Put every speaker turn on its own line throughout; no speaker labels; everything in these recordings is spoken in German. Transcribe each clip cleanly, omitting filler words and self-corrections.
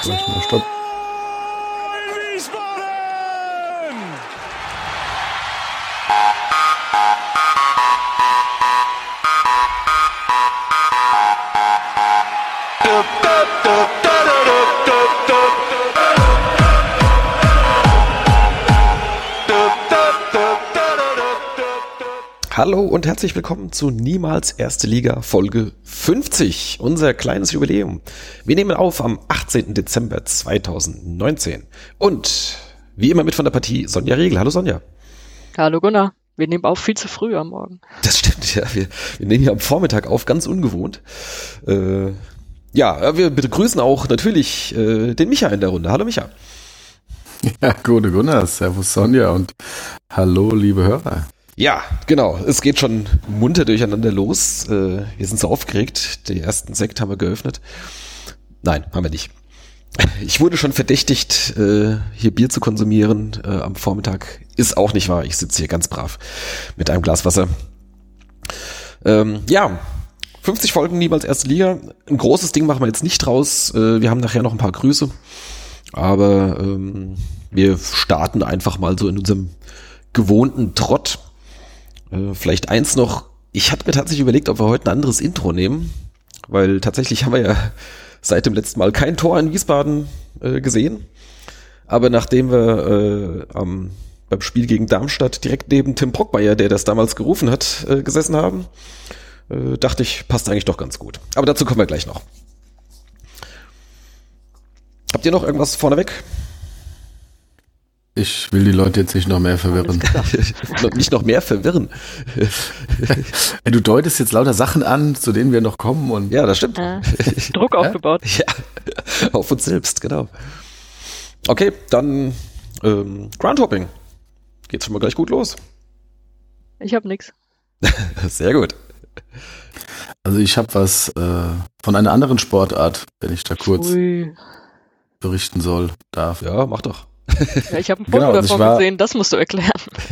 Stopp.
Hallo und herzlich willkommen zu Niemals Erste Liga Folge 50, unser kleines Jubiläum. Wir nehmen auf am 18. Dezember 2019 und wie immer mit von der Partie Sonja Riegel. Hallo Sonja.
Hallo Gunnar, wir nehmen auf viel zu früh am Morgen.
Das stimmt, ja, wir nehmen hier am Vormittag auf, ganz ungewohnt. Wir begrüßen auch natürlich den Micha in der Runde. Hallo Micha.
Ja, gute Gunnar, servus Sonja und hallo liebe Hörer.
Ja, genau. Es geht schon munter durcheinander los. Wir sind so aufgeregt. Den ersten Sekt haben wir geöffnet. Nein, haben wir nicht. Ich wurde schon verdächtigt, hier Bier zu konsumieren am Vormittag. Ist auch nicht wahr. Ich sitze hier ganz brav mit einem Glas Wasser. 50 Folgen Niemals Erste Liga. Ein großes Ding machen wir jetzt nicht draus. Wir haben nachher noch ein paar Grüße. Aber wir starten einfach mal so in unserem gewohnten Trott. Vielleicht eins noch, ich hatte mir tatsächlich überlegt, ob wir heute ein anderes Intro nehmen, weil tatsächlich haben wir ja seit dem letzten Mal kein Tor in Wiesbaden gesehen, aber nachdem wir beim Spiel gegen Darmstadt direkt neben Tim Brockmeier, der das damals gerufen hat, gesessen haben, dachte ich, passt eigentlich doch ganz gut. Aber dazu kommen wir gleich noch. Habt ihr noch irgendwas vorneweg?
Ich will die Leute jetzt nicht noch mehr verwirren.
Nicht noch mehr verwirren.
Du deutest jetzt lauter Sachen an, zu denen wir noch kommen. Und
ja, das stimmt.
Druck aufgebaut.
Ja, auf uns selbst, genau. Okay, dann Groundhopping. Geht's schon mal gleich gut los.
Ich habe nichts.
Sehr gut.
Also ich habe was von einer anderen Sportart, wenn ich da kurz berichten darf.
Ja, mach doch.
Ja, ich habe ein Foto davon gesehen, das musst du erklären.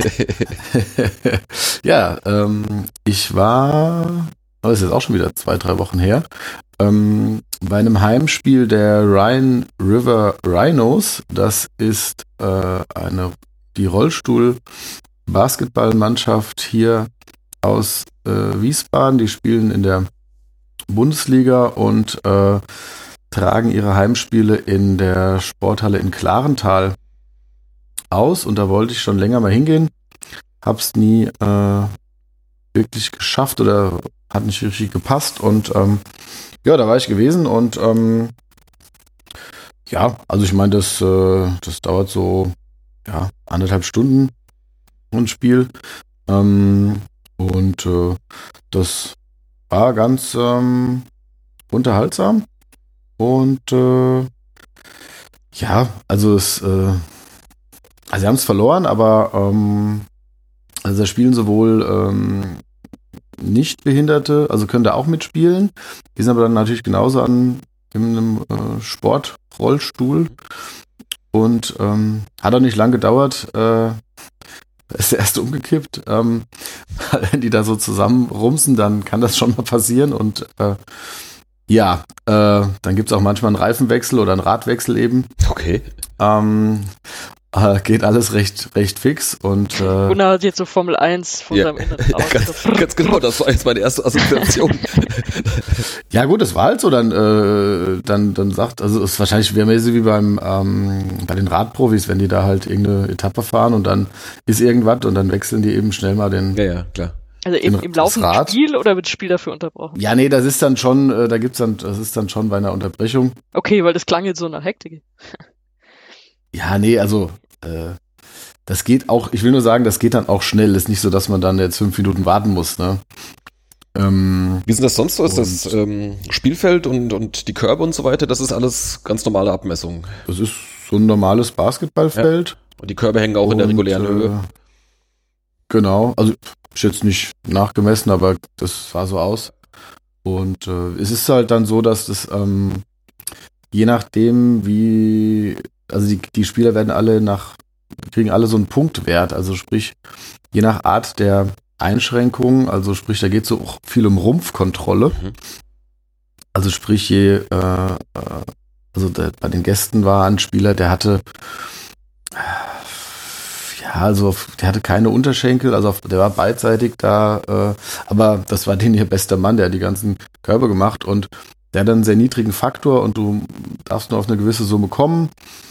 Ja, ich war, das ist jetzt auch schon wieder 2-3 Wochen her, bei einem Heimspiel der Rhine River Rhinos. Das ist die Rollstuhl-Basketballmannschaft hier aus Wiesbaden. Die spielen in der Bundesliga und tragen ihre Heimspiele in der Sporthalle in Klarental aus, und da wollte ich schon länger mal hingehen, hab's nie wirklich geschafft oder hat nicht richtig gepasst, und da war ich gewesen, und also ich meine, das dauert so 1,5 Stunden ein Spiel, und das war ganz unterhaltsam. Und sie haben es verloren, aber da spielen sowohl Nichtbehinderte, also können da auch mitspielen. Die sind aber dann natürlich genauso in einem Sportrollstuhl. Und hat auch nicht lang gedauert, ist der erste umgekippt. Wenn die da so zusammen rumsen, dann kann das schon mal passieren, und dann gibt es auch manchmal einen Reifenwechsel oder einen Radwechsel eben.
Okay.
Geht alles recht fix, und
Gunnar hat jetzt so Formel 1 von seinem Inneren aus.
Ganz genau, das war jetzt meine erste Assoziation.
Ja gut, das war halt so, dann sagt, also es ist wahrscheinlich wie bei den Radprofis, wenn die da halt irgendeine Etappe fahren und dann ist irgendwas und dann wechseln die eben schnell mal den.
Ja, klar.
Also im laufenden Spiel oder wird das Spiel dafür unterbrochen?
Ja, nee, das ist dann schon, das ist dann schon bei einer Unterbrechung.
Okay, weil das klang jetzt so nach Hektik.
Ja, nee, also das geht auch, ich will nur sagen, das geht dann auch schnell. Ist nicht so, dass man dann jetzt 5 Minuten warten muss, ne?
Wie ist das sonst so? Ist das Spielfeld und die Körbe und so weiter, das ist alles ganz normale Abmessung?
Das ist so ein normales Basketballfeld.
Ja. Und die Körbe hängen auch in der regulären Höhe?
Genau, also ich jetzt nicht nachgemessen, aber das sah so aus. Und es ist halt dann so, dass das je nachdem also die Spieler kriegen alle so einen Punktwert, also sprich, je nach Art der Einschränkung, also sprich, da geht es so auch viel um Rumpfkontrolle. Also sprich, je Also bei den Gästen war ein Spieler, der hatte der hatte keine Unterschenkel, also der war beidseitig da, aber das war den ihr bester Mann, der hat die ganzen Körbe gemacht und der hat dann einen sehr niedrigen Faktor und du darfst nur auf eine gewisse Summe kommen,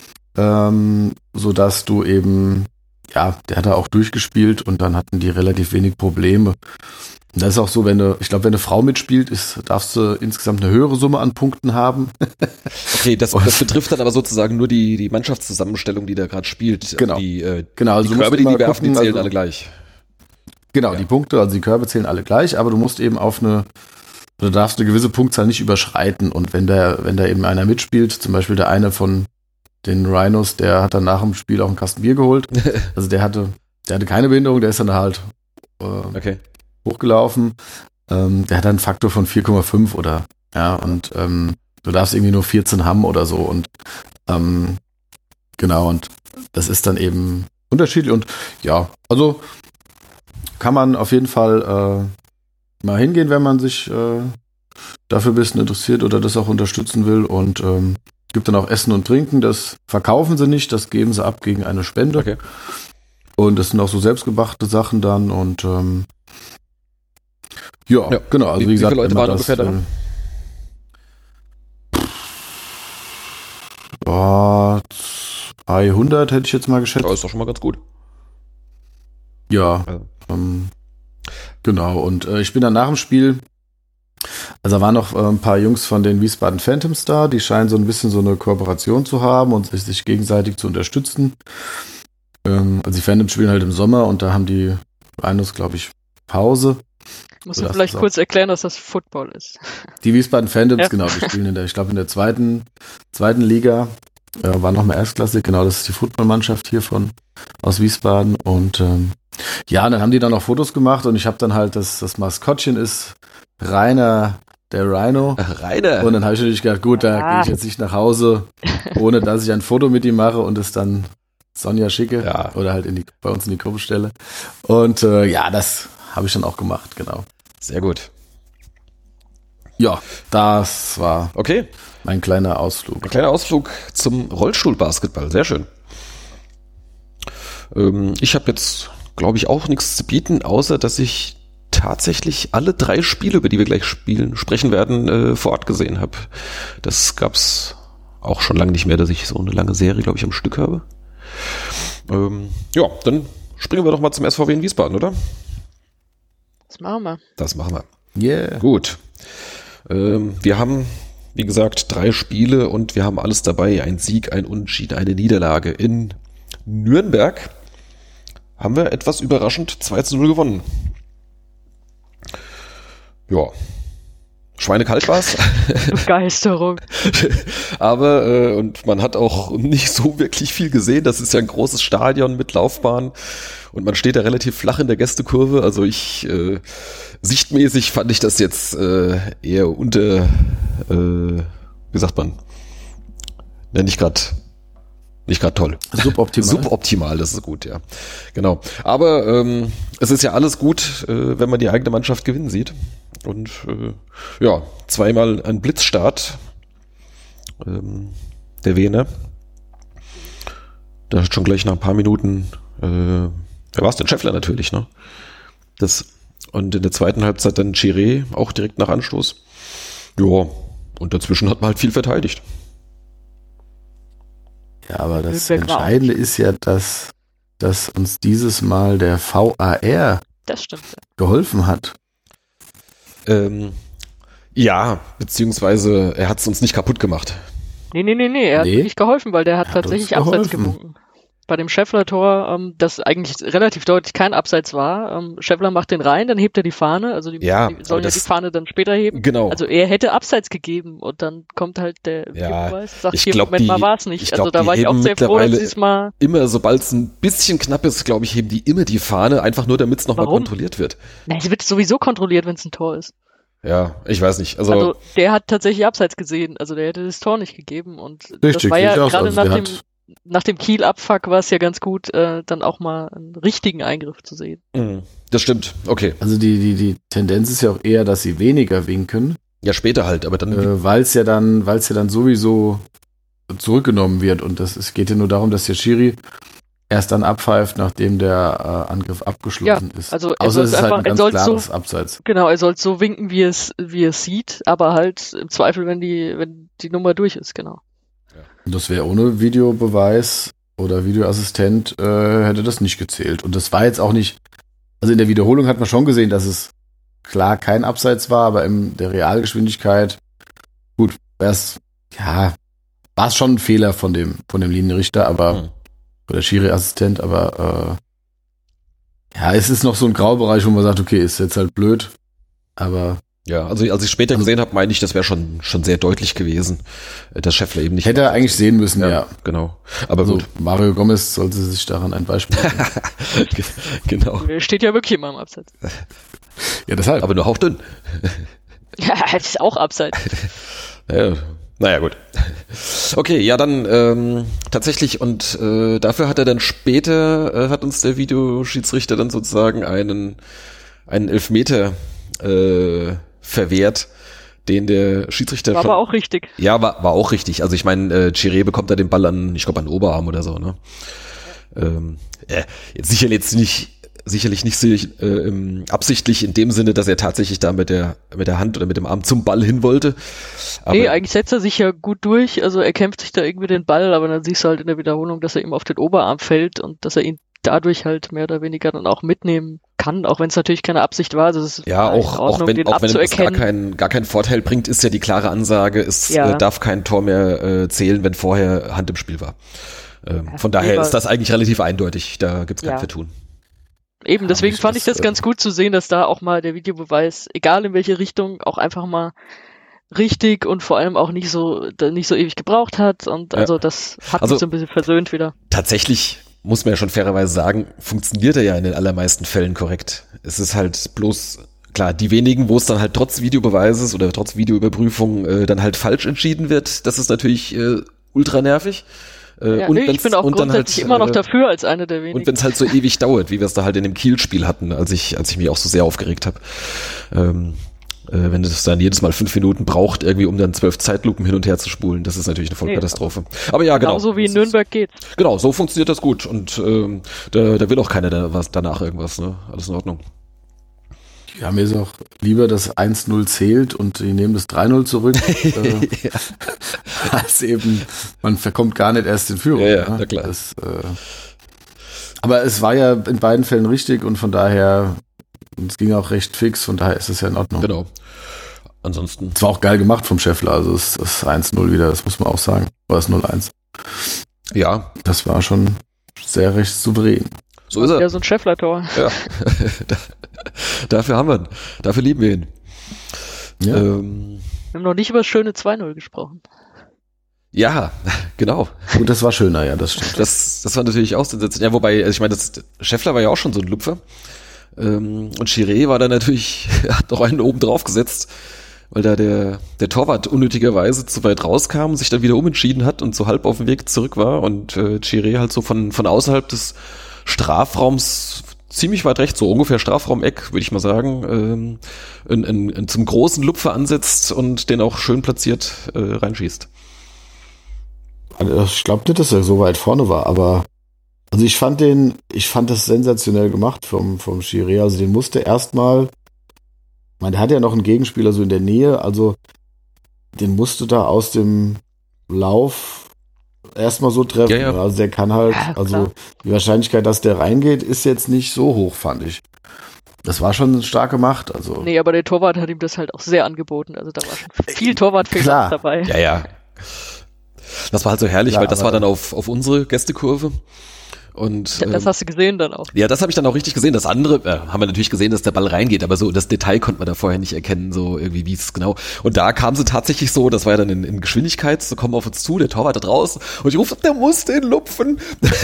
sodass du eben, ja, der hat da auch durchgespielt und dann hatten die relativ wenig Probleme. Und das ist auch so, wenn eine Frau mitspielt, darfst du insgesamt eine höhere Summe an Punkten haben.
Okay, das betrifft dann aber sozusagen nur die Mannschaftszusammenstellung, die da gerade spielt.
Genau.
Also die Körbe, die werfen, die zählen alle gleich.
Genau,
Ja.
Die Punkte, also die Körbe zählen alle gleich, aber du musst eben du darfst eine gewisse Punktzahl nicht überschreiten. Und wenn da eben einer mitspielt, zum Beispiel der eine von den Rhinos, der hat dann nach dem Spiel auch einen Kasten Bier geholt. Also der hatte keine Behinderung, der ist dann halt hochgelaufen. Der hat einen Faktor von 4,5 oder, ja, und du darfst irgendwie nur 14 haben oder so und genau, und das ist dann eben unterschiedlich und ja, also kann man auf jeden Fall mal hingehen, wenn man sich dafür ein bisschen interessiert oder das auch unterstützen will und gibt dann auch Essen und Trinken, das verkaufen sie nicht, das geben sie ab gegen eine Spende.
Okay.
Und das sind auch so selbstgebrachte Sachen dann und ja, genau. Also wie gesagt,
viele Leute waren ungefähr da?
300 hätte ich jetzt mal geschätzt.
Das ist doch schon mal ganz gut.
Ja,
Also.
Genau. Und ich bin dann nach dem Spiel, also da waren noch ein paar Jungs von den Wiesbaden Phantoms da, die scheinen so ein bisschen so eine Kooperation zu haben und sich gegenseitig zu unterstützen. Also die Phantoms spielen halt im Sommer und da haben die Rhinos, glaube ich, Pause.
Musst du vielleicht kurz erklären, dass das Football ist.
Die Wiesbaden Phantoms,
Ja.
genau, die spielen in der zweiten Liga, war nochmal erstklassig, genau, das ist die Footballmannschaft hier aus Wiesbaden und ja, dann haben die dann noch Fotos gemacht und ich habe dann halt, das Maskottchen ist Rainer, der Rhino.
Rainer!
Und dann habe ich natürlich gedacht, gut, da gehe ich jetzt nicht nach Hause, ohne dass ich ein Foto mit ihm mache und es dann Sonja schicke oder halt bei uns in die Gruppe stelle. Und ja, das habe ich dann auch gemacht, genau.
Sehr gut.
Ja, das war mein kleiner Ausflug.
Ein kleiner Ausflug zum Rollstuhlbasketball, sehr schön. Ich habe jetzt, glaube ich, auch nichts zu bieten, außer dass ich tatsächlich alle 3 Spiele, über die wir gleich sprechen werden, vor Ort gesehen habe. Das gab's auch schon lange nicht mehr, dass ich so eine lange Serie, glaube ich, am Stück habe. Ja, dann springen wir doch mal zum SVW in Wiesbaden, oder?
Das machen wir.
Yeah.
Gut. Wir haben, wie gesagt, 3 Spiele und wir haben alles dabei. Ein Sieg, ein Unentschieden, eine Niederlage. In Nürnberg haben wir etwas überraschend 2-0 gewonnen. Ja. Schweinekalt war's.
Begeisterung.
Aber, und man hat auch nicht so wirklich viel gesehen. Das ist ja ein großes Stadion mit Laufbahn und man steht da relativ flach in der Gästekurve. Also sichtmäßig fand ich das jetzt eher unter, wie sagt man, nicht gerade toll. Suboptimal, das ist gut, ja. Genau. Aber es ist ja alles gut, wenn man die eigene Mannschaft gewinnen sieht. Und ja, 2-mal ein Blitzstart der Wiener. Da hat schon gleich nach ein paar Minuten, wer war es denn? Scheffler natürlich, ne? Und in der zweiten Halbzeit dann Chiré, auch direkt nach Anstoß. Ja, und dazwischen hat man halt viel verteidigt.
Ja, aber das Entscheidende ist ja, dass uns dieses Mal der VAR geholfen hat.
Ja, beziehungsweise er hat es uns nicht kaputt gemacht.
Nee, er hat nicht geholfen, weil der hat tatsächlich Abseits gewunken. Bei dem Scheffler-Tor, das eigentlich relativ deutlich kein Abseits war. Scheffler macht den rein, dann hebt er die Fahne, also die sollen ja die Fahne dann später heben.
Genau.
Also er hätte Abseits gegeben und dann kommt halt der
Videobeweis,
sagt hier, Moment mal, war es nicht.
Also da war ich auch sehr froh, dass sie es mal... Immer, sobald es ein bisschen knapp ist, glaube ich, heben die immer die Fahne, einfach nur, damit es nochmal kontrolliert wird.
Nein, sie wird sowieso kontrolliert, wenn es ein Tor ist.
Ja, ich weiß nicht.
Also der hat tatsächlich Abseits gesehen, also der hätte das Tor nicht gegeben und
richtig,
das war ja gerade nach dem Kiel-Abfuck war es ja ganz gut, dann auch mal einen richtigen Eingriff zu sehen.
Das stimmt, okay.
Also die Tendenz ist ja auch eher, dass sie weniger winken.
Ja, später halt, aber dann...
weil es ja dann sowieso zurückgenommen wird. Und es geht ja nur darum, dass der Schiri erst dann abpfeift, nachdem der Angriff abgeschlossen ist.
Also
außer es ist halt ein ganz klares Abseits.
Genau, er soll so winken, wie es sieht, aber halt im Zweifel, wenn die Nummer durch ist, genau.
Und das wäre ohne Videobeweis oder Videoassistent hätte das nicht gezählt. Und das war jetzt auch nicht, also in der Wiederholung hat man schon gesehen, dass es klar kein Abseits war, aber in der Realgeschwindigkeit, gut, war es schon ein Fehler von dem Linienrichter, aber oder Schiri-Assistent, aber es ist noch so ein Graubereich, wo man sagt, okay, ist jetzt halt blöd, aber
ja, also als ich später gesehen habe, meine ich, das wäre schon sehr deutlich gewesen, dass Scheffler eben nicht...
Hätte er eigentlich sehen müssen, ja.
Genau. Aber
also
gut.
Mario Gomez sollte sich daran ein Beispiel nehmen.
Genau.
Steht ja wirklich immer im Abseits.
Ja, deshalb.
Aber nur hauchdünn.
Ja, das ist auch Abseits.
Ja, naja, gut. Okay, ja, dann tatsächlich, und dafür hat er dann später, hat uns der Videoschiedsrichter dann sozusagen einen Elfmeter verwehrt, den der Schiedsrichter
war aber auch richtig.
Ja, war auch richtig. Also ich meine, Chiré bekommt da den Ball an den Oberarm oder so, ne? Jetzt sicherlich nicht absichtlich in dem Sinne, dass er tatsächlich da mit der Hand oder mit dem Arm zum Ball hin wollte. Aber
eigentlich setzt er sich ja gut durch, also er kämpft sich da irgendwie den Ball, aber dann siehst du halt in der Wiederholung, dass er ihm auf den Oberarm fällt und dass er ihn dadurch halt mehr oder weniger dann auch mitnehmen kann, auch wenn es natürlich keine Absicht war. Also es ist
ja, auch wenn es gar keinen Vorteil bringt, ist ja die klare Ansage, es darf kein Tor mehr zählen, wenn vorher Hand im Spiel war. Von daher ist das eigentlich relativ eindeutig, da gibt's kein Vertun.
Eben, deswegen fand ich das ganz gut zu sehen, dass da auch mal der Videobeweis, egal in welche Richtung, auch einfach mal richtig und vor allem auch nicht so ewig gebraucht hat und also das hat mich so ein bisschen versöhnt wieder.
Tatsächlich muss man ja schon fairerweise sagen, funktioniert er ja in den allermeisten Fällen korrekt. Es ist halt bloß, klar, die wenigen, wo es dann halt trotz Videobeweises oder trotz Videoüberprüfung dann halt falsch entschieden wird, das ist natürlich ultra nervig.
Ich bin auch grundsätzlich halt, immer noch dafür als eine der wenigen.
Und wenn es halt so ewig dauert, wie wir es da halt in dem Kiel-Spiel hatten, als ich mich auch so sehr aufgeregt habe. Wenn es dann jedes Mal 5 Minuten braucht, irgendwie um dann 12 Zeitlupen hin und her zu spulen, das ist natürlich eine Vollkatastrophe. Aber ja, genau.
Genauso wie in Nürnberg geht's.
Genau, so funktioniert das gut und da will auch keiner danach irgendwas, ne? Alles in Ordnung.
Ja, mir ist auch lieber, dass 1-0 zählt und die nehmen das 3-0 zurück, als eben, man kommt gar nicht erst in Führung.
Ja, na klar.
Aber es war ja in beiden Fällen richtig und von daher, es ging auch recht fix, von daher ist es ja in Ordnung.
Genau. Ansonsten.
Es war auch geil gemacht vom Scheffler, also das 1-0 wieder, das muss man auch sagen. Oder das 0-1.
Ja.
Das war schon sehr recht souverän.
So ist er.
Ja, so ein Scheffler-Tor.
Ja. Dafür haben wir ihn. Dafür lieben wir ihn.
Ja.
Wir haben noch nicht über das schöne 2-0 gesprochen.
Ja, genau.
Gut, das war schöner, ja, das stimmt.
Das war natürlich auch sensationell. Ja, wobei, also ich meine, Scheffler war ja auch schon so ein Lupfer. Und Chiré war da natürlich, hat noch einen oben drauf gesetzt, weil da der Torwart unnötigerweise zu weit rauskam und sich dann wieder umentschieden hat und so halb auf dem Weg zurück war und Chiré halt so von außerhalb des Strafraums ziemlich weit rechts, so ungefähr Strafraumeck, würde ich mal sagen, zum großen Lupfer ansetzt und den auch schön platziert reinschießt.
Also ich glaube nicht, dass er so weit vorne war, aber also ich fand das sensationell gemacht vom Chiré, also den musste erstmal, ich meine, der hat ja noch einen Gegenspieler so in der Nähe, also den musste da aus dem Lauf erstmal so treffen.
Ja.
Also der kann halt, also die Wahrscheinlichkeit, dass der reingeht, ist jetzt nicht so hoch, fand ich. Das war schon stark gemacht. Also.
Nee, aber der Torwart hat ihm das halt auch sehr angeboten. Also da war schon viel Torwartfehler dabei.
Ja. Das war halt so herrlich, weil das war dann auf unsere Gästekurve. Und
das hast du gesehen dann auch.
Ja, das habe ich dann auch richtig gesehen. Das andere haben wir natürlich gesehen, dass der Ball reingeht, aber so das Detail konnte man da vorher nicht erkennen, so irgendwie wie es genau. Und da kam sie tatsächlich so, das war ja dann in Geschwindigkeit, so kommen auf uns zu, der Torwart da draußen und ich rufe, der muss den lupfen.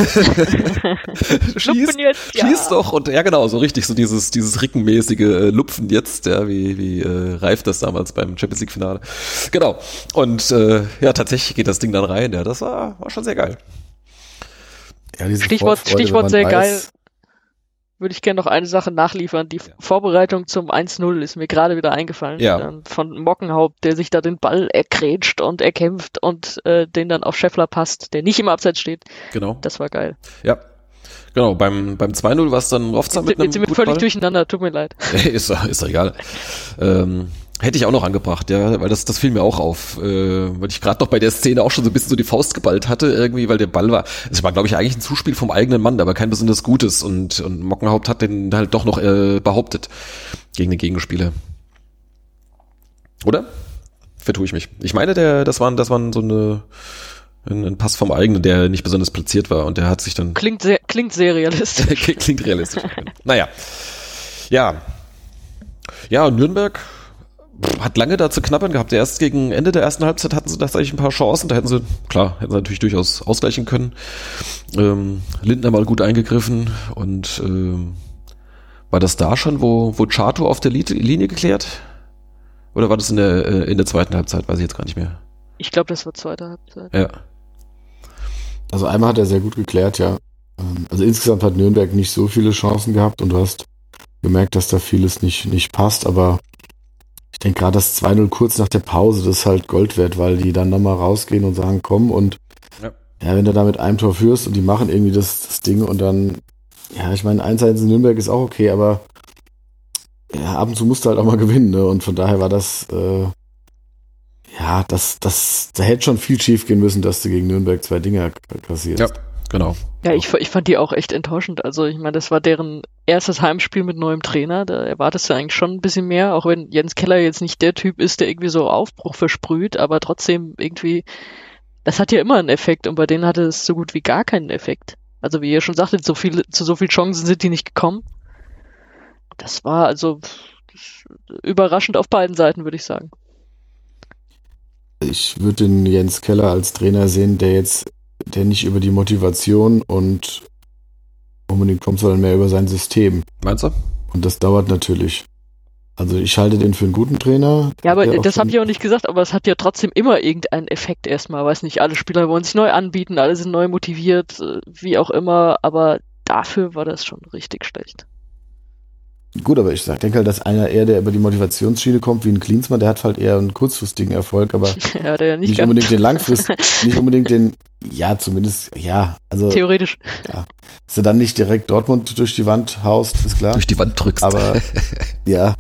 Schieß doch. Und ja genau, so richtig, so dieses rickenmäßige Lupfen jetzt, ja, wie Reif das damals beim Champions League Finale. Genau. Und ja, tatsächlich geht das Ding dann rein. Ja, das war schon sehr geil.
Ja,
Stichwort sehr geil. würde ich gerne noch eine Sache nachliefern. Die Vorbereitung zum 1-0 ist mir gerade wieder eingefallen.
Ja.
Von Mockenhaupt, der sich da den Ball ergrätscht und erkämpft und den dann auf Scheffler passt, der nicht im Abseits steht.
Genau.
Das war geil.
Ja. Genau, beim 2-0 war es dann Rovza mit einem
Jetzt sind wir völlig durcheinander, tut mir leid.
Ist doch egal. Hätte ich auch noch angebracht, ja, weil das fiel mir auch auf, weil ich gerade noch bei der Szene auch schon so ein bisschen so die Faust geballt hatte irgendwie, weil der Ball war, es war glaube ich eigentlich ein Zuspiel vom eigenen Mann, aber kein besonders gutes und Mockenhaupt hat den halt doch noch behauptet gegen den Gegenspieler. Oder? Vertue ich mich. Ich meine, das waren so ein Pass vom eigenen, der nicht besonders platziert war und der hat sich dann...
Klingt sehr realistisch.
Klingt realistisch. Naja. Ja, Nürnberg hat lange da zu knabbern gehabt. Erst gegen Ende der ersten Halbzeit hatten sie tatsächlich ein paar Chancen. Da hätten sie natürlich durchaus ausgleichen können. Lindner mal gut eingegriffen und war das da schon, wo Chato auf der Linie geklärt? Oder war das in der zweiten Halbzeit? Weiß ich jetzt gar nicht mehr.
Ich glaube, das war zweite Halbzeit.
Ja.
Also einmal hat er sehr gut geklärt, ja. Also insgesamt hat Nürnberg nicht so viele Chancen gehabt und du hast gemerkt, dass da vieles nicht passt, aber ich denke gerade das 2-0 kurz nach der Pause, das ist halt Gold wert, weil die dann nochmal rausgehen und sagen, komm und ja, wenn du da mit einem Tor führst und die machen irgendwie das Ding und dann, ja, ich meine, 1-1 in Nürnberg ist auch okay, aber ja, ab und zu musst du halt auch mal gewinnen, ne? Und von daher war das, da hätte schon viel schief gehen müssen, dass du gegen Nürnberg 2 Dinger kassierst.
Ja, genau.
Ja, ich fand die auch echt enttäuschend. Also ich meine, das war deren erstes Heimspiel mit neuem Trainer. Da erwartest du eigentlich schon ein bisschen mehr, auch wenn Jens Keller jetzt nicht der Typ ist, der irgendwie so Aufbruch versprüht, aber trotzdem irgendwie, das hat ja immer einen Effekt und bei denen hatte es so gut wie gar keinen Effekt. Also wie ihr schon sagtet, zu so viel Chancen sind die nicht gekommen. Das war also überraschend auf beiden Seiten, würde ich sagen.
Ich würde den Jens Keller als Trainer sehen, der nicht über die Motivation und unbedingt kommt, sondern mehr über sein System.
Meinst du?
Und das dauert natürlich. Also ich halte den für einen guten Trainer.
Ja, aber das habe ich auch nicht gesagt, aber es hat ja trotzdem immer irgendeinen Effekt erstmal. Weiß nicht, alle Spieler wollen sich neu anbieten, alle sind neu motiviert, wie auch immer, aber dafür war das schon richtig schlecht.
Gut, aber ich denke halt, dass einer eher, der über die Motivationsschiene kommt, wie ein Klinsmann, der hat halt eher einen kurzfristigen Erfolg, aber
ja, nicht
unbedingt den langfristigen, nicht unbedingt den, ja, zumindest, ja, also.
Theoretisch.
Ja. Dass du dann nicht direkt Dortmund durch die Wand haust, ist klar.
Durch die Wand drückst.
Aber, ja.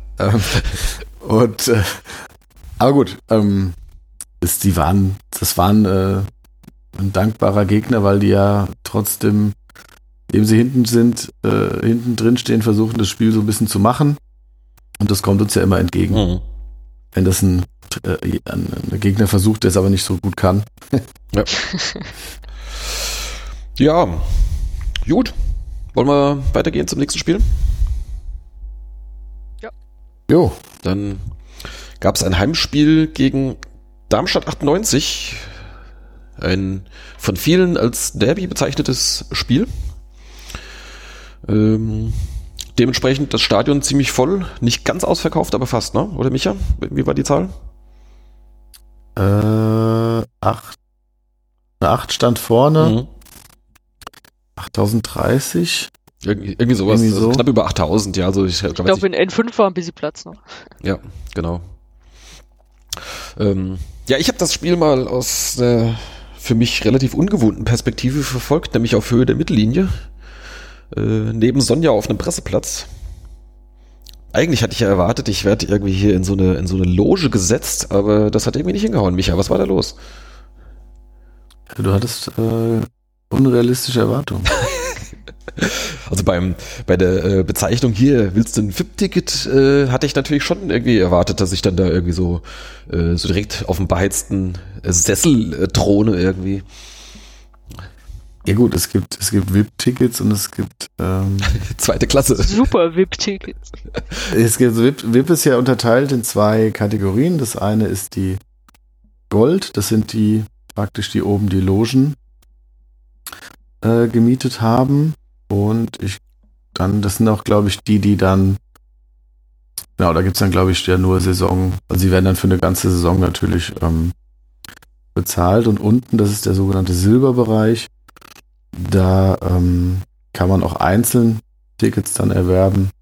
Aber gut, das waren ein dankbarer Gegner, weil die ja trotzdem, indem sie hinten drin stehen, versuchen das Spiel so ein bisschen zu machen. Und das kommt uns ja immer entgegen. Mhm. Wenn das ein Gegner versucht, der es aber nicht so gut kann.
Ja. Ja, gut. Wollen wir weitergehen zum nächsten Spiel?
Ja.
Jo.
Dann gab es ein Heimspiel gegen Darmstadt 98. Ein von vielen als Derby bezeichnetes Spiel. Dementsprechend das Stadion ziemlich voll, nicht ganz ausverkauft, aber fast, ne? Oder Micha? Wie war die Zahl?
8 stand vorne. 8030.
Irgendwie sowas.
Irgendwie so.
Also knapp über 8000, ja. Also ich
glaube, in N5 war ein bisschen Platz noch.
Ja, genau. Ja, ich habe das Spiel mal aus für mich relativ ungewohnten Perspektive verfolgt, nämlich auf Höhe der Mittellinie. Neben Sonja auf einem Presseplatz. Eigentlich hatte ich ja erwartet, ich werde irgendwie hier in so eine Loge gesetzt, aber das hat irgendwie nicht hingehauen. Micha, was war da los?
Du hattest unrealistische Erwartungen.
Also bei der Bezeichnung hier, willst du ein VIP-Ticket, hatte ich natürlich schon irgendwie erwartet, dass ich dann da irgendwie so direkt auf dem beheizten Sessel throne irgendwie.
Ja gut, es gibt VIP-Tickets und es gibt
zweite Klasse.
Super VIP-Tickets.
Es gibt VIP ist ja unterteilt in 2 Kategorien. Das eine ist die Gold, das sind die praktisch die oben die Logen gemietet haben und das sind auch, glaube ich, die dann, genau, da gibt es dann, glaube ich, ja nur Saison, also sie werden dann für eine ganze Saison natürlich bezahlt und unten, das ist der sogenannte Silberbereich. Da kann man auch einzeln Tickets dann erwerben.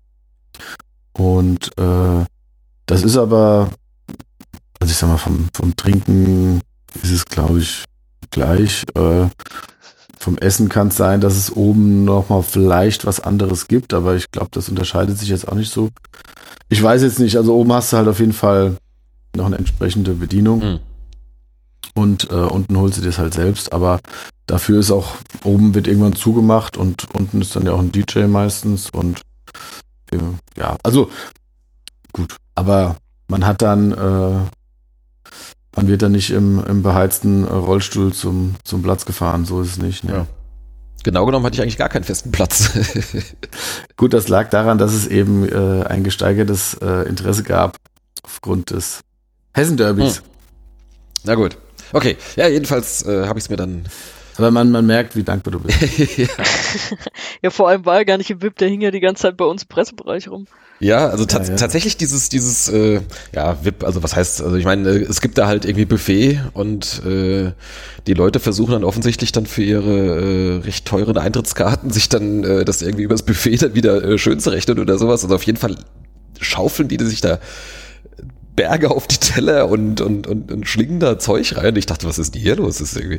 Und das ist aber, also ich sag mal, vom Trinken ist es, glaube ich, gleich. Vom Essen kann es sein, dass es oben nochmal vielleicht was anderes gibt, aber ich glaube, das unterscheidet sich jetzt auch nicht so. Ich weiß jetzt nicht, also oben hast du halt auf jeden Fall noch eine entsprechende Bedienung und unten holst du dir das halt selbst, aber dafür ist auch, oben wird irgendwann zugemacht und unten ist dann ja auch ein DJ meistens und ja, also gut, aber man hat dann, man wird dann nicht im beheizten Rollstuhl zum Platz gefahren, so ist es nicht. Ne?
Ja. Genau genommen hatte ich eigentlich gar keinen festen Platz.
Gut, das lag daran, dass es eben ein gesteigertes Interesse gab aufgrund des Hessen-Derbys.
Na gut. Okay, ja, jedenfalls habe ich es mir dann...
Aber man merkt, wie dankbar du bist.
Ja, vor allem war er gar nicht im VIP, der hing ja die ganze Zeit bei uns im Pressebereich rum.
Ja, also tatsächlich dieses VIP, also was heißt, also ich meine, es gibt da halt irgendwie Buffet und die Leute versuchen dann offensichtlich dann für ihre recht teuren Eintrittskarten sich dann das irgendwie übers Buffet dann wieder schön zu rechnen oder sowas. Also auf jeden Fall schaufeln die sich da Berge auf die Teller und schlingen da Zeug rein. Ich dachte, was ist denn hier los? Das ist irgendwie,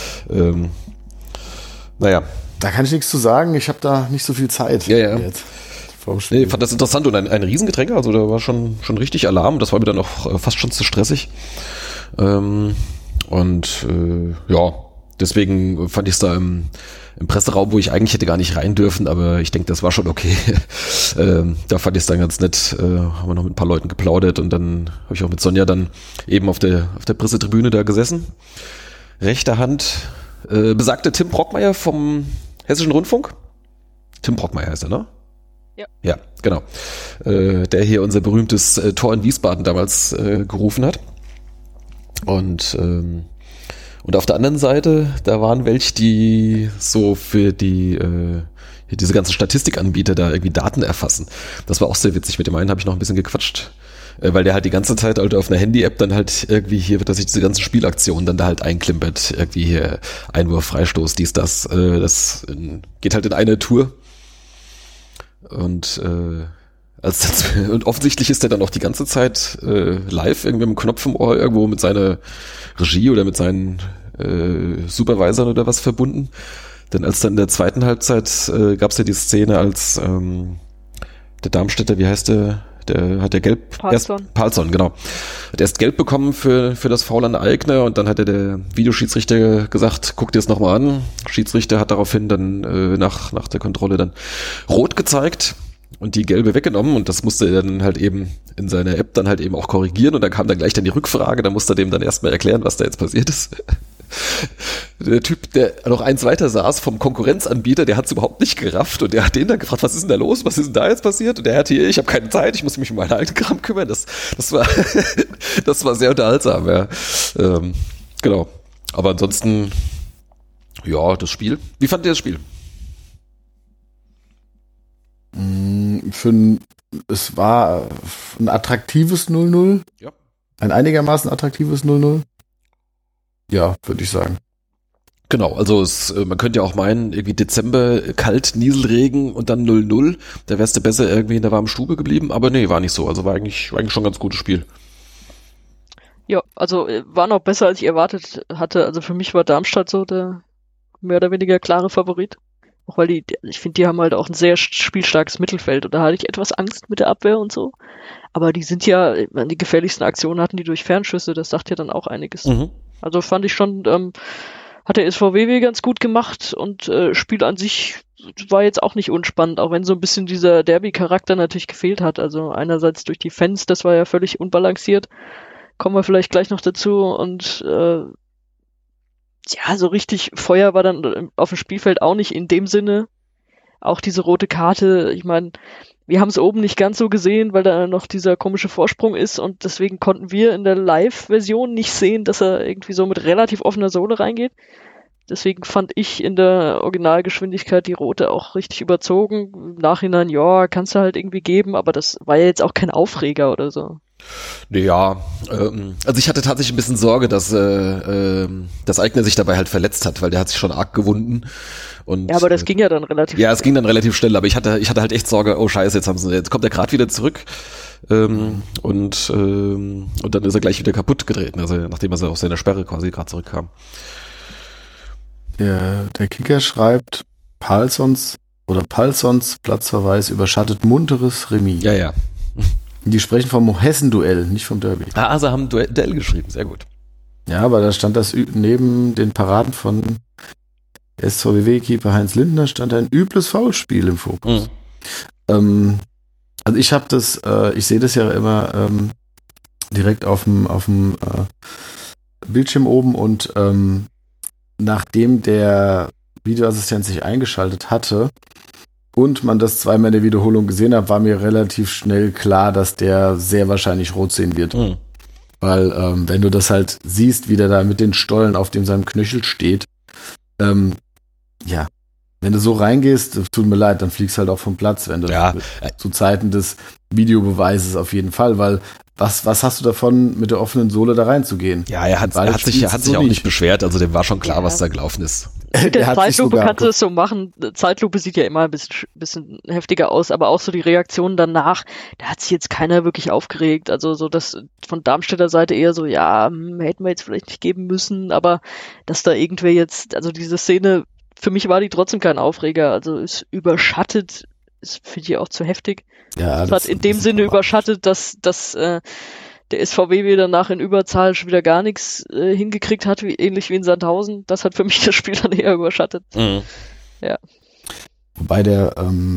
naja.
Da kann ich nichts zu sagen. Ich habe da nicht so viel Zeit.
Ja.
Jetzt.
Nee, fand das interessant und ein Riesengetränk, also da war schon richtig Alarm, das war mir dann auch fast schon zu stressig. Ja, deswegen fand ich es da im Presseraum, wo ich eigentlich hätte gar nicht rein dürfen, aber ich denke, das war schon okay. Da fand ich es dann ganz nett, haben wir noch mit ein paar Leuten geplaudert und dann habe ich auch mit Sonja dann eben auf der Pressetribüne da gesessen. Rechter Hand besagte Tim Brockmeier vom Hessischen Rundfunk. Tim Brockmeier heißt er, ne? Ja, genau. Der hier unser berühmtes Tor in Wiesbaden damals gerufen hat. Und auf der anderen Seite, da waren welche, die so für diese ganzen Statistikanbieter da irgendwie Daten erfassen. Das war auch sehr witzig. Mit dem einen habe ich noch ein bisschen gequatscht, weil der halt die ganze Zeit halt auf einer Handy-App dann halt irgendwie hier, dass sich diese ganzen Spielaktionen dann da halt einklimpert. Irgendwie hier Einwurf, Freistoß, dies, das. Das geht halt in eine Tour. Und und offensichtlich ist er dann auch die ganze Zeit live irgendwie mit dem Knopf im Ohr irgendwo mit seiner Regie oder mit seinen Supervisern oder was verbunden. Denn als dann in der zweiten Halbzeit gab es ja die Szene, als der Darmstädter, wie heißt der hat der gelb Palsson, genau. Hat erst gelb bekommen für das Foul an Aigner und dann hat der Videoschiedsrichter gesagt, guck dir das nochmal an. Schiedsrichter hat daraufhin dann nach der Kontrolle dann rot gezeigt und die gelbe weggenommen und das musste er dann halt eben in seiner App dann halt eben auch korrigieren und dann kam dann gleich dann die Rückfrage, da musste er dem dann erstmal erklären, was da jetzt passiert ist. Der Typ, der noch eins weiter saß vom Konkurrenzanbieter, der hat es überhaupt nicht gerafft und der hat den dann gefragt, was ist denn da los, was ist denn da jetzt passiert? Und der hat hier, ich habe keine Zeit, ich muss mich um meinen alten Kram kümmern. Das war sehr unterhaltsam, ja. Genau. Aber ansonsten, ja, das Spiel. Wie fandet ihr das Spiel?
Es war ein attraktives 0-0.
Ja.
Ein einigermaßen attraktives 0-0. Ja, würde ich sagen.
Genau, also man könnte ja auch meinen, irgendwie Dezember, kalt, Nieselregen und dann 0-0, da wärst du besser irgendwie in der warmen Stube geblieben, aber nee, war nicht so, also war eigentlich schon ein ganz gutes Spiel.
Ja, also war noch besser, als ich erwartet hatte, also für mich war Darmstadt so der mehr oder weniger klare Favorit, auch weil ich finde, die haben halt auch ein sehr spielstarkes Mittelfeld und da hatte ich etwas Angst mit der Abwehr und so, aber die sind ja, die gefährlichsten Aktionen hatten die durch Fernschüsse, das sagt ja dann auch einiges. Mhm. Also fand ich schon, hat der SVW ganz gut gemacht und Spiel an sich war jetzt auch nicht unspannend, auch wenn so ein bisschen dieser Derby-Charakter natürlich gefehlt hat. Also einerseits durch die Fans, das war ja völlig unbalanciert. Kommen wir vielleicht gleich noch dazu und ja, so richtig Feuer war dann auf dem Spielfeld auch nicht in dem Sinne. Auch diese rote Karte, ich meine, wir haben es oben nicht ganz so gesehen, weil da noch dieser komische Vorsprung ist und deswegen konnten wir in der Live-Version nicht sehen, dass er irgendwie so mit relativ offener Sohle reingeht. Deswegen fand ich in der Originalgeschwindigkeit die rote auch richtig überzogen. Im Nachhinein, ja, kannst du halt irgendwie geben, aber das war ja jetzt auch kein Aufreger oder so.
Ja, also ich hatte tatsächlich ein bisschen Sorge, dass Aigner sich dabei halt verletzt hat, weil der hat sich schon arg gewunden. Und,
ja, aber das ging ja dann relativ
schnell. Ja, es ging dann relativ schnell, aber ich hatte halt echt Sorge, oh scheiße, jetzt kommt er gerade wieder zurück und dann ist er gleich wieder kaputt getreten, also nachdem er aus seiner Sperre quasi gerade zurückkam.
Der Kicker schreibt, Palsons Platzverweis überschattet munteres Remis.
Ja.
Die sprechen vom Hessen-Duell, nicht vom Derby.
Also haben Duell geschrieben, sehr gut.
Ja, aber da stand das neben den Paraden von SVW-Keeper Heinz Lindner stand ein übles Foulspiel im Fokus. Also ich sehe das ja immer direkt auf dem Bildschirm oben und nachdem der Videoassistent sich eingeschaltet hatte und man das zweimal in der Wiederholung gesehen hat, war mir relativ schnell klar, dass der sehr wahrscheinlich rot sehen wird. Weil wenn du das halt siehst, wie der da mit den Stollen auf dem seinem Knöchel steht, ja, wenn du so reingehst, tut mir leid, dann fliegst halt auch vom Platz, wenn du zu Zeiten des Videobeweises auf jeden Fall, weil was hast du davon, mit der offenen Sohle da reinzugehen?
Ja, er hat sich auch nicht beschwert, also dem war schon klar, was da gelaufen ist.
Mit der Zeitlupe kannst du das so machen. Zeitlupe sieht ja immer ein bisschen heftiger aus, aber auch so die Reaktionen danach, da hat sich jetzt keiner wirklich aufgeregt. Also so das von Darmstädter Seite eher so, ja, hätten wir jetzt vielleicht nicht geben müssen, aber dass da irgendwer jetzt, also diese Szene, für mich war die trotzdem kein Aufreger. Also ist überschattet, ist finde ich auch zu heftig.
Ja,
das hat in dem Sinne überschattet, dass der SVW danach in Überzahl schon wieder gar nichts hingekriegt hat, ähnlich wie in Sandhausen. Das hat für mich das Spiel dann eher überschattet. Ja.
Wobei der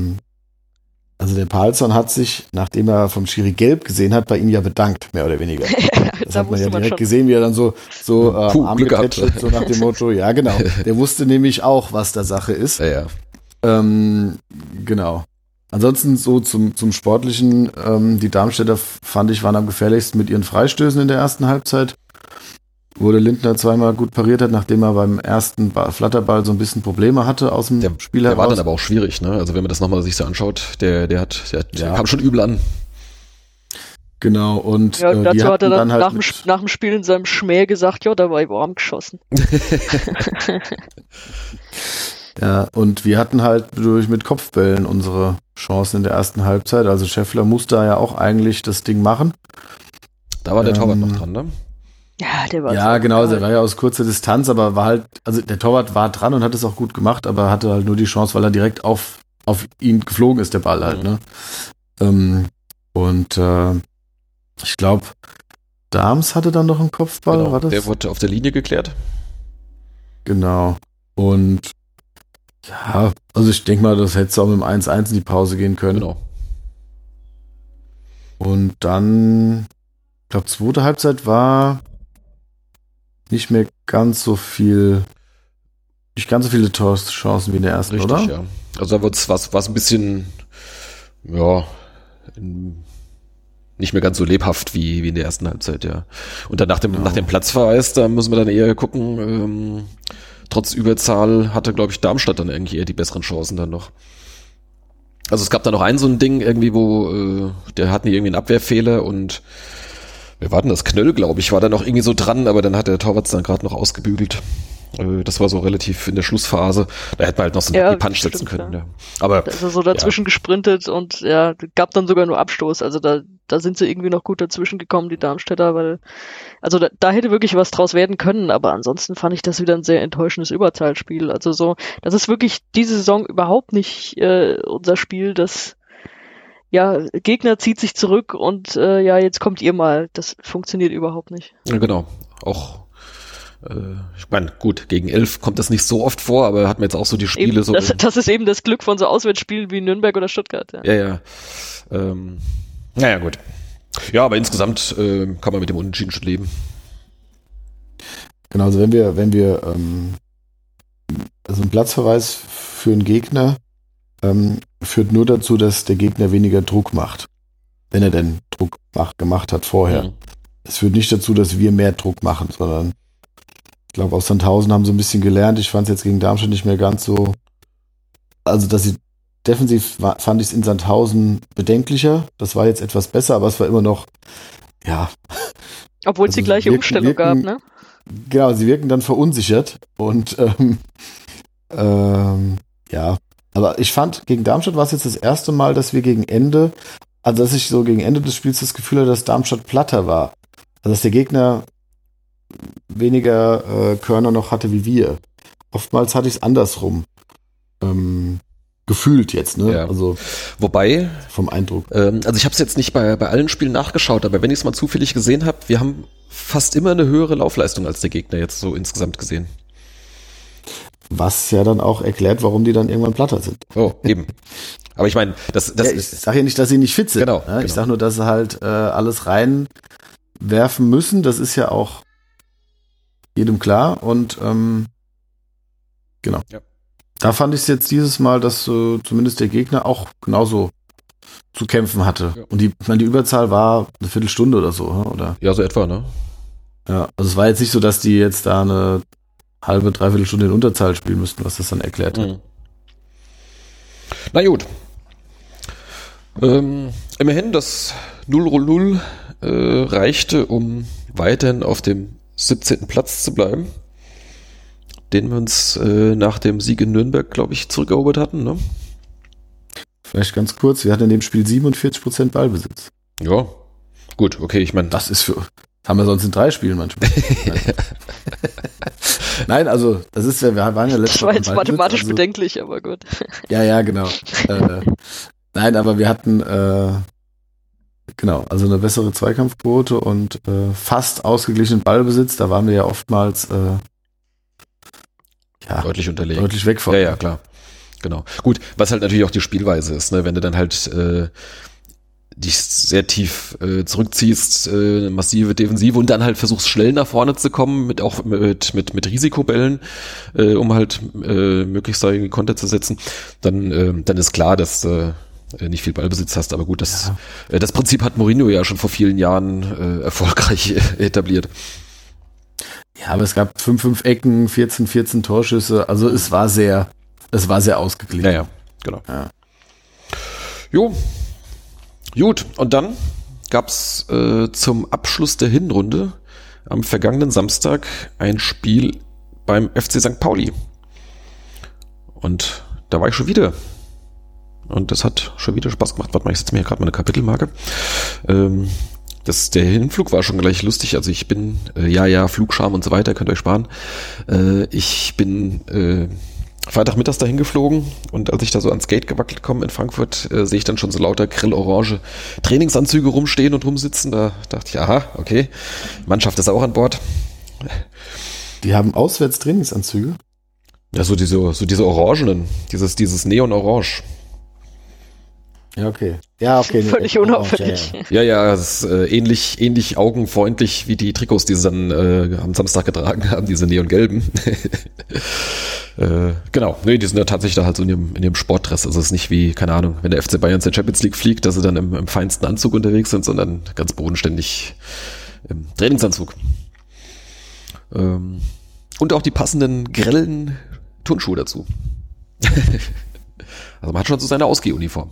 Palsson hat sich, nachdem er vom Schiri gelb gesehen hat, bei ihm ja bedankt, mehr oder weniger. Das hat man ja direkt gesehen, wie er dann so Arm getätschelt, so nach dem Motto, ja genau. Der wusste nämlich auch, was da Sache ist.
Ja.
Genau. Ansonsten so zum Sportlichen, die Darmstädter, fand ich, waren am gefährlichsten mit ihren Freistößen in der ersten Halbzeit. Wurde Lindner zweimal gut pariert hat, nachdem er beim ersten Flatterball so ein bisschen Probleme hatte aus dem Spiel heraus.
Der war dann aber auch schwierig, ne? Also wenn man das nochmal sich so anschaut, der kam schon übel an.
Genau, und
ja, dazu hat er dann halt nach dem Spiel in seinem Schmäh gesagt, ja, da war ich warm geschossen.
Ja, und wir hatten halt mit Kopfbällen unsere Chancen in der ersten Halbzeit. Also Scheffler musste da ja auch eigentlich das Ding machen.
Da war der Torwart noch dran, ne?
Ja, der war
ja, genau, der war ja aus kurzer Distanz, aber war halt, also der Torwart war dran und hat es auch gut gemacht, aber hatte halt nur die Chance, weil er direkt auf ihn geflogen ist, der Ball halt, ne? Ich glaube, Dahms hatte dann noch einen Kopfball,
genau,
war das?
Der wurde auf der Linie geklärt.
Genau. Und ja, also ich denke mal, das hätte auch mit dem 1-1 in die Pause gehen können.
Genau.
Und dann, ich glaube, zweite Halbzeit war nicht ganz so viele Torchancen wie in der ersten,
richtig,
oder?
Ja. Also da war es ein bisschen, ja, nicht mehr ganz so lebhaft wie in der ersten Halbzeit, ja. Und dann nach dem Platzverweis, da müssen wir dann eher gucken, trotz Überzahl hatte, glaube ich, Darmstadt dann irgendwie eher die besseren Chancen dann noch. Also es gab da noch so ein Ding irgendwie, wo der hatten irgendwie einen Abwehrfehler und wer war denn das? Knöll, glaube ich, war da noch irgendwie so dran, aber dann hat der Torwart dann gerade noch ausgebügelt. Das war so relativ in der Schlussphase. Da hätte man halt noch so einen Punch setzen können. Ja. Aber
da ist er so dazwischen gesprintet und ja, gab dann sogar nur Abstoß. Also da sind sie irgendwie noch gut dazwischen gekommen, die Darmstädter, weil also da hätte wirklich was draus werden können, aber ansonsten fand ich das wieder ein sehr enttäuschendes Überzahlspiel. Also so, das ist wirklich diese Saison überhaupt nicht unser Spiel, das Gegner zieht sich zurück und jetzt kommt ihr mal. Das funktioniert überhaupt nicht.
Ja, genau. Auch ich meine, gut, gegen 11 kommt das nicht so oft vor, aber hat man jetzt auch so die Spiele
eben,
so.
Das ist eben das Glück von so Auswärtsspielen wie Nürnberg oder Stuttgart.
Ja. Naja, gut. Ja, aber insgesamt kann man mit dem Unentschieden schon leben.
Genau, also wenn wir also ein Platzverweis für einen Gegner führt nur dazu, dass der Gegner weniger Druck macht, wenn er denn Druck gemacht hat vorher. Es führt nicht dazu, dass wir mehr Druck machen, sondern ich glaube, aus Sandhausen haben sie ein bisschen gelernt. Ich fand es jetzt gegen Darmstadt nicht mehr ganz so. Also, dass sie defensiv fand ich es in Sandhausen bedenklicher. Das war jetzt etwas besser, aber es war immer noch ja.
Obwohl es die gleiche Umstellung gab, ne?
Genau, sie wirken dann verunsichert und ja. Aber ich fand, gegen Darmstadt war es jetzt das erste Mal, dass wir gegen Ende des Spiels das Gefühl hatte, dass Darmstadt platter war. Also dass der Gegner weniger Körner noch hatte wie wir. Oftmals hatte ich es andersrum gefühlt jetzt, ne?
Ja.
Also
wobei
vom Eindruck.
Also ich habe es jetzt nicht bei allen Spielen nachgeschaut, aber wenn ich es mal zufällig gesehen habe, wir haben fast immer eine höhere Laufleistung als der Gegner jetzt so insgesamt gesehen.
Was ja dann auch erklärt, warum die dann irgendwann platter sind.
Oh, eben. Aber ich meine, das
ja, ich sage ja nicht, dass sie nicht fit sind.
Genau,
ja, ich sage nur, dass sie halt alles reinwerfen müssen. Das ist ja auch jedem klar. Und genau. Ja. Da fand ich es jetzt dieses Mal, dass zumindest der Gegner auch genauso zu kämpfen hatte. Ja. Und die Überzahl war eine Viertelstunde oder so, oder?
Ja, so etwa, ne?
Ja, also es war jetzt nicht so, dass die jetzt da eine halbe, dreiviertel Stunde in Unterzahl spielen müssten, was das dann erklärt hat.
Na gut. Immerhin, das 0:0 reichte, um weiterhin auf dem 17. Platz zu bleiben, den wir uns nach dem Sieg in Nürnberg, glaube ich, zurückerobert hatten, ne?
Vielleicht ganz kurz, wir hatten in dem Spiel 47% Ballbesitz.
Ja, gut, okay, ich meine...
Das haben wir sonst in 3 Spielen manchmal. Nein, also das ist ja, wir waren ja letztes Mal.
Das war jetzt mathematisch bedenklich, aber gut.
Ja, genau. Nein, aber wir hatten genau, also eine bessere Zweikampfquote und fast ausgeglichenen Ballbesitz. Da waren wir ja oftmals
deutlich unterlegen.
Deutlich weg von.
Ja, klar. Genau. Gut, was halt natürlich auch die Spielweise ist, ne? Wenn du dann halt dich sehr tief zurückziehst, massive Defensive und dann halt versuchst schnell nach vorne zu kommen, mit Risikobällen, um halt möglichst da irgendwie Konter zu setzen, dann ist klar, dass du nicht viel Ballbesitz hast, aber gut, das Prinzip hat Mourinho ja schon vor vielen Jahren erfolgreich etabliert.
Ja, aber es gab 5 Ecken, 14 Torschüsse, also es war sehr ausgeglichen.
Ja, genau. Ja. Jo. Gut, und dann gab's zum Abschluss der Hinrunde am vergangenen Samstag ein Spiel beim FC St. Pauli. Und da war ich schon wieder. Und das hat schon wieder Spaß gemacht. Warte mal, ich setze mir hier gerade mal eine Kapitelmarke. Der Hinflug war schon gleich lustig. Also ich bin, Flugscham und so weiter, könnt ihr euch sparen. Ich bin Freitagmittags dahin geflogen und als ich da so ans Gate gewackelt komme in Frankfurt, sehe ich dann schon so lauter grillorange Trainingsanzüge rumstehen und rumsitzen. Da dachte ich, aha, okay, Mannschaft ist auch an Bord.
Die haben auswärts Trainingsanzüge?
Ja, so diese orangenen, dieses Neon-Orange.
Ja, okay. Ja, okay.
Völlig unauffällig.
Ja, das ist ähnlich augenfreundlich wie die Trikots, die sie dann am Samstag getragen haben, diese neongelben. Genau, nee, die sind ja tatsächlich da halt so in ihrem Sportdress. Also es ist nicht wie, keine Ahnung, wenn der FC Bayern zur Champions League fliegt, dass sie dann im feinsten Anzug unterwegs sind, sondern ganz bodenständig im Trainingsanzug. Und auch die passenden grellen Turnschuhe dazu. Also man hat schon so seine Ausgehuniform.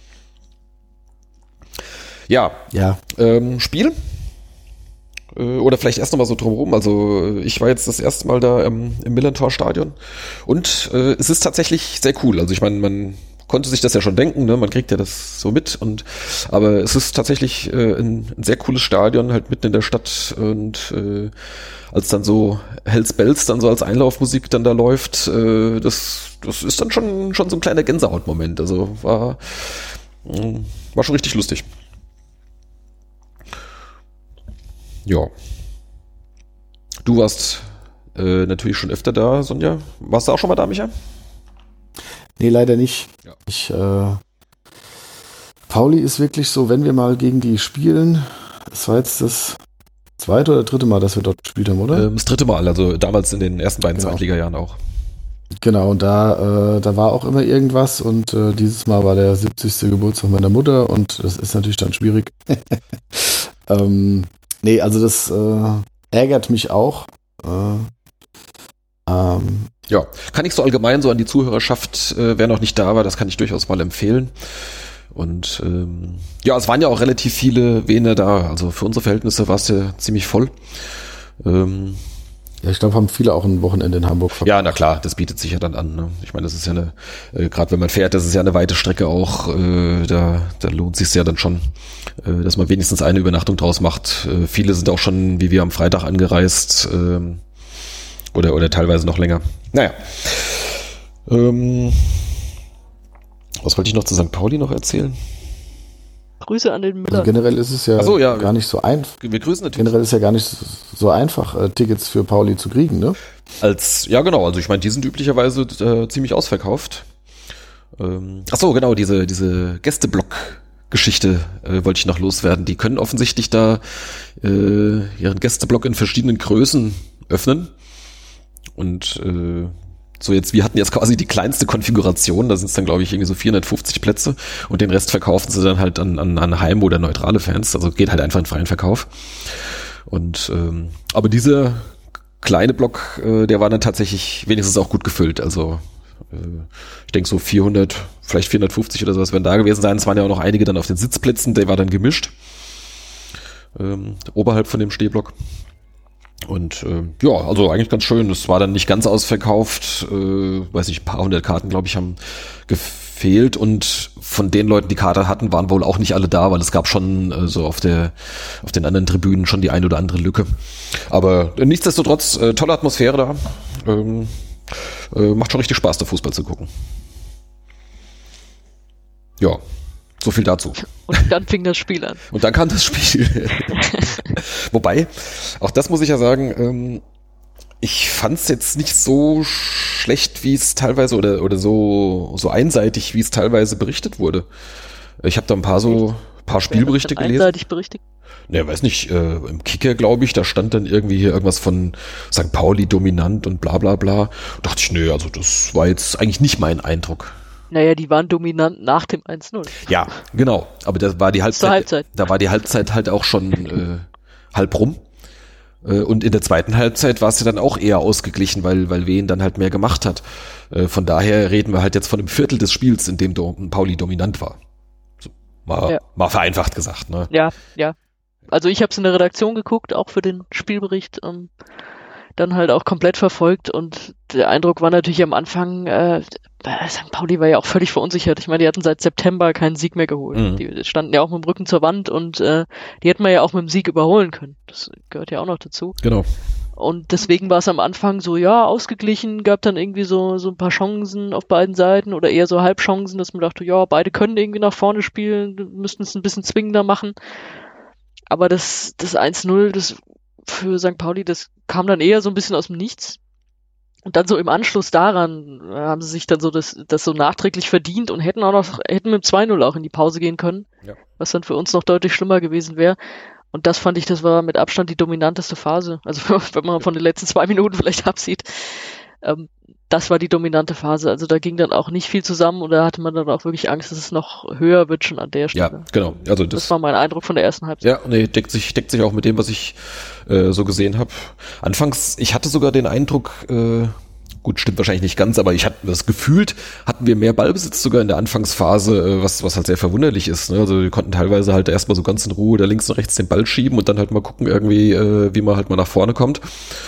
Ja. Spiel? Oder vielleicht erst nochmal so drumherum. Also ich war jetzt das erste Mal da im Millerntor-Stadion und es ist tatsächlich sehr cool. Also ich meine, man konnte sich das ja schon denken, ne? Man kriegt ja das so mit. Aber es ist tatsächlich ein sehr cooles Stadion, halt mitten in der Stadt. Und als dann so Hells Bells dann so als Einlaufmusik dann da läuft, das ist dann schon so ein kleiner Gänsehautmoment. Also war schon richtig lustig. Ja. Du warst natürlich schon öfter da, Sonja. Warst du auch schon mal da, Micha?
Nee, leider nicht. Ja. Pauli ist wirklich so, wenn wir mal gegen die spielen, das war jetzt das 2. oder 3. Mal, dass wir dort gespielt haben, oder?
Das 3. Mal, also damals in den ersten beiden Zweitliga-Jahren auch.
Genau, und da war auch immer irgendwas und dieses Mal war der 70. Geburtstag meiner Mutter und das ist natürlich dann schwierig. Nee, also das ärgert mich auch.
Ja, kann ich so allgemein so an die Zuhörerschaft, wer noch nicht da war, das kann ich durchaus mal empfehlen. Und ja, es waren ja auch relativ viele Wiener da. Also für unsere Verhältnisse war es ja ziemlich voll.
Ja, ich glaube, haben viele auch ein Wochenende in Hamburg verbracht.
Ja, na klar, das bietet sich ja dann an. Ne? Ich meine, das ist ja gerade wenn man fährt, das ist ja eine weite Strecke auch. Da lohnt sich ja dann schon, dass man wenigstens eine Übernachtung draus macht. Viele sind auch schon, wie wir, am Freitag angereist oder teilweise noch länger. Naja. Was wollte ich noch zu St. Pauli noch erzählen?
Grüße an den Müller.
Also generell ist es ja, gar nicht so einfach.
Wir grüßen natürlich.
Generell ist ja gar nicht so einfach, Tickets für Pauli zu kriegen, ne?
Ja, genau. Also ich meine, die sind üblicherweise ziemlich ausverkauft. Achso, genau, diese Gästeblock-Geschichte wollte ich noch loswerden. Die können offensichtlich da ihren Gästeblock in verschiedenen Größen öffnen. Und so jetzt, wir hatten jetzt quasi die kleinste Konfiguration, da sind es dann, glaube ich, irgendwie so 450 Plätze und den Rest verkaufen sie dann halt an Heim- oder neutrale Fans, also geht halt einfach in freien Verkauf. Und aber dieser kleine Block, der war dann tatsächlich wenigstens auch gut gefüllt, also ich denke so 400, vielleicht 450 oder sowas werden da gewesen sein, es waren ja auch noch einige dann auf den Sitzplätzen, der war dann gemischt, oberhalb von dem Stehblock. Und ja, also eigentlich ganz schön. Es war dann nicht ganz ausverkauft. Weiß nicht, ein paar hundert Karten, glaube ich, haben gefehlt. Und von den Leuten, die Karte hatten, waren wohl auch nicht alle da, weil es gab schon so auf den anderen Tribünen schon die eine oder andere Lücke. Aber nichtsdestotrotz, tolle Atmosphäre da. Macht schon richtig Spaß, da Fußball zu gucken. Ja, so viel dazu.
Und dann fing das Spiel an.
Und dann kam das Spiel. Wobei, auch das muss ich ja sagen, ich fand es jetzt nicht so schlecht, wie es teilweise oder so einseitig, wie es teilweise berichtet wurde. Ich habe da ein paar Spielberichte gelesen.
Einseitig berichtet?
Ne, weiß nicht, im Kicker, glaube ich, da stand dann irgendwie hier irgendwas von St. Pauli dominant und bla bla bla. Da dachte ich, nö, also das war jetzt eigentlich nicht mein Eindruck.
Naja, die waren dominant nach dem 1-0.
Ja, genau. Aber da war die Halbzeit. Da war die Halbzeit halt auch schon halb rum. Und in der zweiten Halbzeit war es ja dann auch eher ausgeglichen, weil Wien dann halt mehr gemacht hat. Von daher reden wir halt jetzt von einem Viertel des Spiels, in dem Pauli dominant war. So, mal vereinfacht gesagt, ne?
Ja. Also ich habe es in der Redaktion geguckt, auch für den Spielbericht. Dann halt auch komplett verfolgt und der Eindruck war natürlich am Anfang, St. Pauli war ja auch völlig verunsichert. Ich meine, die hatten seit September keinen Sieg mehr geholt. Mhm. Die standen ja auch mit dem Rücken zur Wand und die hätten wir ja auch mit dem Sieg überholen können. Das gehört ja auch noch dazu.
Genau.
Und deswegen war es am Anfang so, ja, ausgeglichen, gab dann irgendwie so ein paar Chancen auf beiden Seiten oder eher so Halbchancen, dass man dachte, ja, beide können irgendwie nach vorne spielen, müssten es ein bisschen zwingender machen. Aber das 1-0, das für St. Pauli, das kam dann eher so ein bisschen aus dem Nichts. Und dann so im Anschluss daran haben sie sich dann so das so nachträglich verdient und hätten mit 2-0 auch in die Pause gehen können, was dann für uns noch deutlich schlimmer gewesen wäre. Und das fand ich, das war mit Abstand die dominanteste Phase. Also wenn man von den letzten 2 Minuten vielleicht absieht, das war die dominante Phase. Also da ging dann auch nicht viel zusammen und da hatte man dann auch wirklich Angst, dass es noch höher wird schon an der Stelle.
Ja, genau. Also
das war mein Eindruck von der ersten Halbzeit.
Ja, nee, deckt sich auch mit dem, was ich so gesehen habe. Anfangs, ich hatte sogar den Eindruck, gut, stimmt wahrscheinlich nicht ganz, aber ich hatte das gefühlt, hatten wir mehr Ballbesitz sogar in der Anfangsphase, was halt sehr verwunderlich ist. Ne? Also wir konnten teilweise halt erstmal so ganz in Ruhe da links und rechts den Ball schieben und dann halt mal gucken irgendwie, wie man halt mal nach vorne kommt.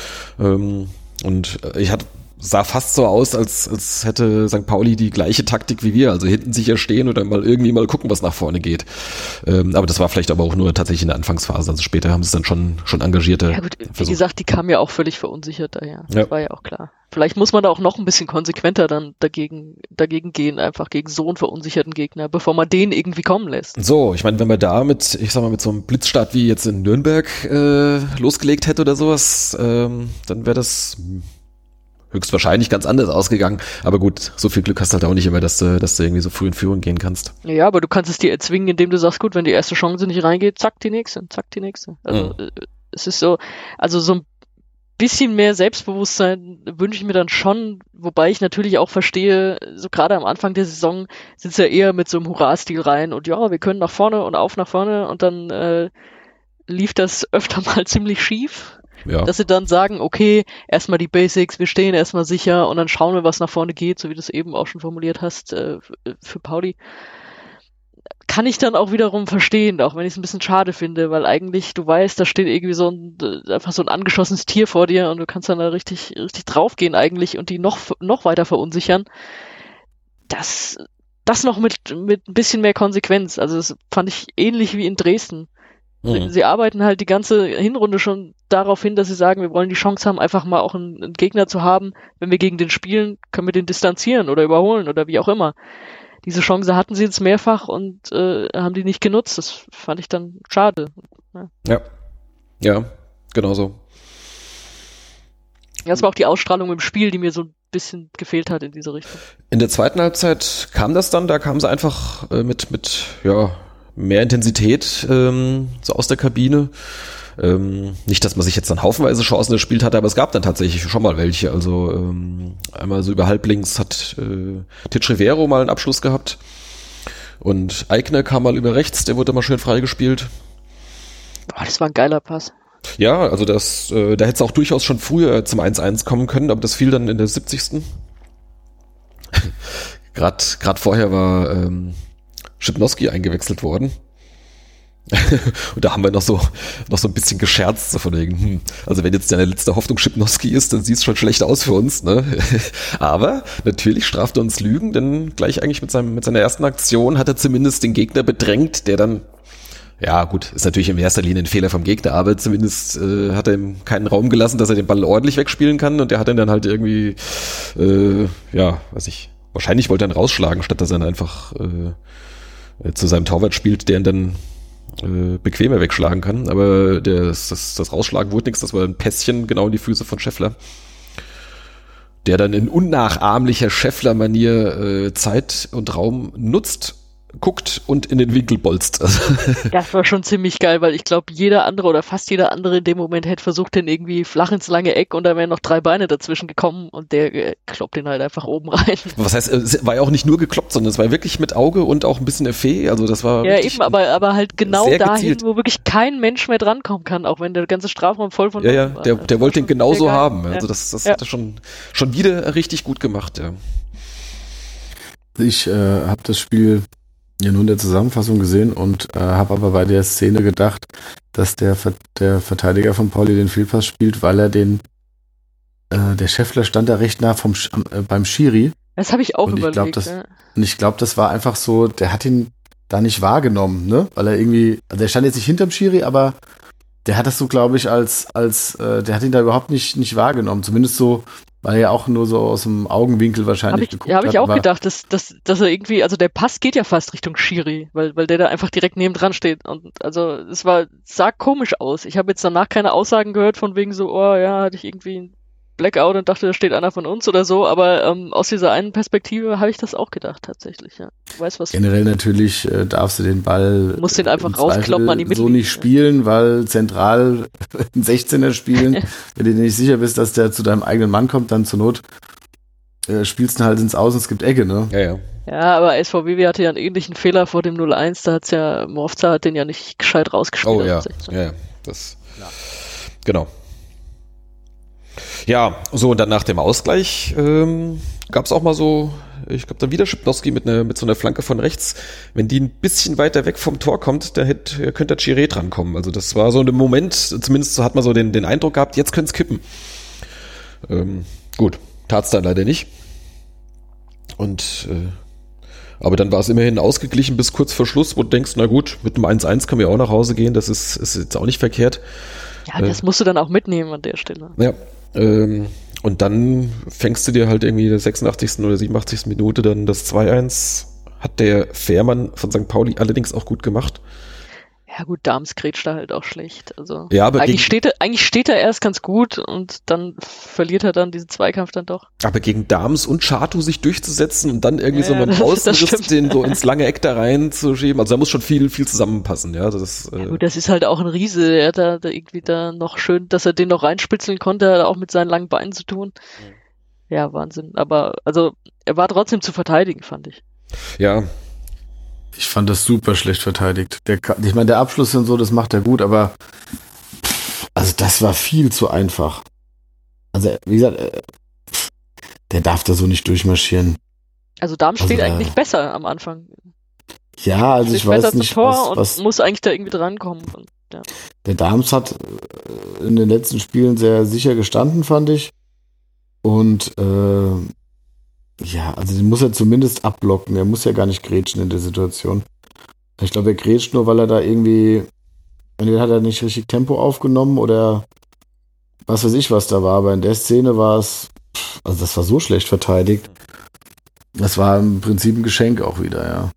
Und sah fast so aus, als hätte St. Pauli die gleiche Taktik wie wir, also hinten sicher stehen oder mal irgendwie mal gucken, was nach vorne geht. Aber das war vielleicht aber auch nur tatsächlich in der Anfangsphase, also später haben sie es dann schon engagierter.
Ja gut, wie gesagt, die kamen ja auch völlig verunsichert daher. Das war ja auch klar. Vielleicht muss man da auch noch ein bisschen konsequenter dann dagegen gehen, einfach gegen so einen verunsicherten Gegner, bevor man den irgendwie kommen lässt.
So, ich meine, wenn man da mit so einem Blitzstart wie jetzt in Nürnberg losgelegt hätte oder sowas, dann wäre das höchstwahrscheinlich ganz anders ausgegangen. Aber gut, so viel Glück hast du halt auch nicht immer, dass du irgendwie so früh in Führung gehen kannst.
Ja, aber du kannst es dir erzwingen, indem du sagst, gut, wenn die erste Chance nicht reingeht, zack, die nächste. Also es ist so, also so ein bisschen mehr Selbstbewusstsein wünsche ich mir dann schon, wobei ich natürlich auch verstehe, so gerade am Anfang der Saison sind sie ja eher mit so einem Hurra-Stil rein und ja, wir können nach vorne und auf nach vorne und dann lief das öfter mal ziemlich schief. Ja. Dass sie dann sagen, okay, erstmal die Basics, wir stehen erstmal sicher und dann schauen wir, was nach vorne geht, so wie du es eben auch schon formuliert hast, für Pauli. kann ich dann auch wiederum verstehen, auch wenn ich es ein bisschen schade finde, weil eigentlich, du weißt, da steht irgendwie einfach so ein angeschossenes Tier vor dir und du kannst dann da richtig, richtig draufgehen eigentlich und die noch weiter verunsichern. Das noch mit ein bisschen mehr Konsequenz. Also das fand ich ähnlich wie in Dresden. Sie arbeiten halt die ganze Hinrunde schon darauf hin, dass sie sagen, wir wollen die Chance haben, einfach mal auch einen Gegner zu haben. Wenn wir gegen den spielen, können wir den distanzieren oder überholen oder wie auch immer. Diese Chance hatten sie jetzt mehrfach und haben die nicht genutzt. Das fand ich dann schade.
Ja, genau so.
Das war auch die Ausstrahlung im Spiel, die mir so ein bisschen gefehlt hat in diese Richtung.
In der zweiten Halbzeit kam das dann, da kamen sie einfach mit mehr Intensität so aus der Kabine. Nicht, dass man sich jetzt dann haufenweise Chancen erspielt hatte, aber es gab dann tatsächlich schon mal welche. Also einmal so über halblinks hat Titsch Rivero mal einen Abschluss gehabt und Eigner kam mal über rechts, der wurde mal schön freigespielt.
Das war ein geiler Pass.
Ja, also da hätte es auch durchaus schon früher zum 1-1 kommen können, aber das fiel dann in der 70. Gerade vorher war Schipnowski eingewechselt worden. Und da haben wir noch so ein bisschen gescherzt, so von wegen, also wenn jetzt deine letzte Hoffnung Schipnowski ist, dann sieht es schon schlecht aus für uns, ne? Aber natürlich straft er uns Lügen, denn gleich eigentlich mit seiner ersten Aktion hat er zumindest den Gegner bedrängt, der dann, ja gut, ist natürlich in erster Linie ein Fehler vom Gegner, aber zumindest hat er ihm keinen Raum gelassen, dass er den Ball ordentlich wegspielen kann und der hat ihn dann halt irgendwie, wahrscheinlich wollte er ihn rausschlagen, statt dass er ihn einfach zu seinem Torwart spielt, der ihn dann bequemer wegschlagen kann, aber das Rausschlagen wurde nichts, das war ein Pässchen genau in die Füße von Scheffler, der dann in unnachahmlicher Scheffler-Manier Zeit und Raum nutzt, guckt und in den Winkel bolzt.
Das war schon ziemlich geil, weil ich glaube, jeder andere oder fast jeder andere in dem Moment hätte versucht, den irgendwie flach ins lange Eck und da wären noch 3 Beine dazwischen gekommen und der kloppt den halt einfach oben rein.
Was heißt, es war ja auch nicht nur gekloppt, sondern es war wirklich mit Auge und auch ein bisschen Effet, also das war
ja eben, aber halt genau dahin, gezielt, wo wirklich kein Mensch mehr drankommen kann, auch wenn der ganze Strafraum voll von
war. Der wollte den genauso haben, also das hat er schon wieder richtig gut gemacht, ja.
Ich habe das Spiel ja nur in der Zusammenfassung gesehen und habe aber bei der Szene gedacht, dass der Verteidiger von Pauli den Fehlpass spielt, weil er der Scheffler stand da recht nah beim Schiri.
Das habe ich auch überlegt.
Und ich glaube, das war einfach so, der hat ihn da nicht wahrgenommen, ne? Weil er irgendwie, also der stand jetzt nicht hinterm Schiri, aber der hat das so, glaube ich, der hat ihn da überhaupt nicht wahrgenommen. Zumindest so, weil er ja auch nur so aus dem Augenwinkel wahrscheinlich geguckt hat.
Habe ich auch gedacht, dass er irgendwie, also der Pass geht ja fast Richtung Schiri, weil der da einfach direkt nebendran steht. Und also sah komisch aus. Ich habe jetzt danach keine Aussagen gehört von wegen so, oh ja, hatte ich irgendwie ein Blackout und dachte, da steht einer von uns oder so, aber aus dieser einen Perspektive habe ich das auch gedacht tatsächlich, ja. Du weißt, was
generell natürlich darfst du den Ball
musst den einfach rauskloppen an die Mitte.
So nicht spielen, weil zentral ein 16er spielen, wenn du dir nicht sicher bist, dass der zu deinem eigenen Mann kommt, dann zur Not spielst du halt ins Aus und es gibt Ecke, ne?
Ja.
Ja, aber SVW hatte ja einen ähnlichen Fehler vor dem 0-1, da hat's ja, Morfza hat den ja nicht gescheit rausgespielt.
Oh ja, genau. Ja, so und dann nach dem Ausgleich gab es auch mal so, ich glaube dann wieder Schipnowski mit so einer Flanke von rechts. Wenn die ein bisschen weiter weg vom Tor kommt, da könnte der Chiré drankommen. Also das war so ein Moment, zumindest so hat man so den Eindruck gehabt, jetzt könnte es kippen. Gut, tat's dann leider nicht. Und aber dann war es immerhin ausgeglichen bis kurz vor Schluss, wo du denkst, na gut, mit einem 1-1 können wir auch nach Hause gehen, das ist jetzt auch nicht verkehrt.
Ja, das musst du dann auch mitnehmen an der Stelle.
Ja, und dann fängst du dir halt irgendwie in der 86. oder 87. Minute dann das 2-1, hat der Fährmann von St. Pauli allerdings auch gut gemacht.
Ja gut, Dahms grätscht da halt auch schlecht. Also
ja, aber
eigentlich steht er erst ganz gut und dann verliert er dann diesen Zweikampf dann doch.
Aber gegen Dahms und Chatu sich durchzusetzen und dann irgendwie so einen Außenriss den so ins lange Eck da reinzuschieben, also da muss schon viel zusammenpassen. Ja,
gut, das ist halt auch ein Riese, er hat da irgendwie da noch schön, dass er den noch reinspitzeln konnte, hat auch mit seinen langen Beinen zu tun. Ja, Wahnsinn. Aber also er war trotzdem zu verteidigen, fand ich.
Ja.
Ich fand das super schlecht verteidigt. Ich meine, der Abschluss und so, das macht er gut, aber also das war viel zu einfach. Also, wie gesagt, der darf da so nicht durchmarschieren.
Also Dahm steht eigentlich besser am Anfang.
Ja, also ich weiß nicht,
was muss eigentlich da irgendwie drankommen. Und, ja.
Der Dahms hat in den letzten Spielen sehr sicher gestanden, fand ich. Und ja, also den muss er zumindest abblocken. Er muss ja gar nicht grätschen in der Situation. Ich glaube, er grätscht nur, weil er da irgendwie, entweder hat er nicht richtig Tempo aufgenommen oder was weiß ich, was da war. Aber in der Szene war es, also das war so schlecht verteidigt. Das war im Prinzip ein Geschenk auch wieder, ja.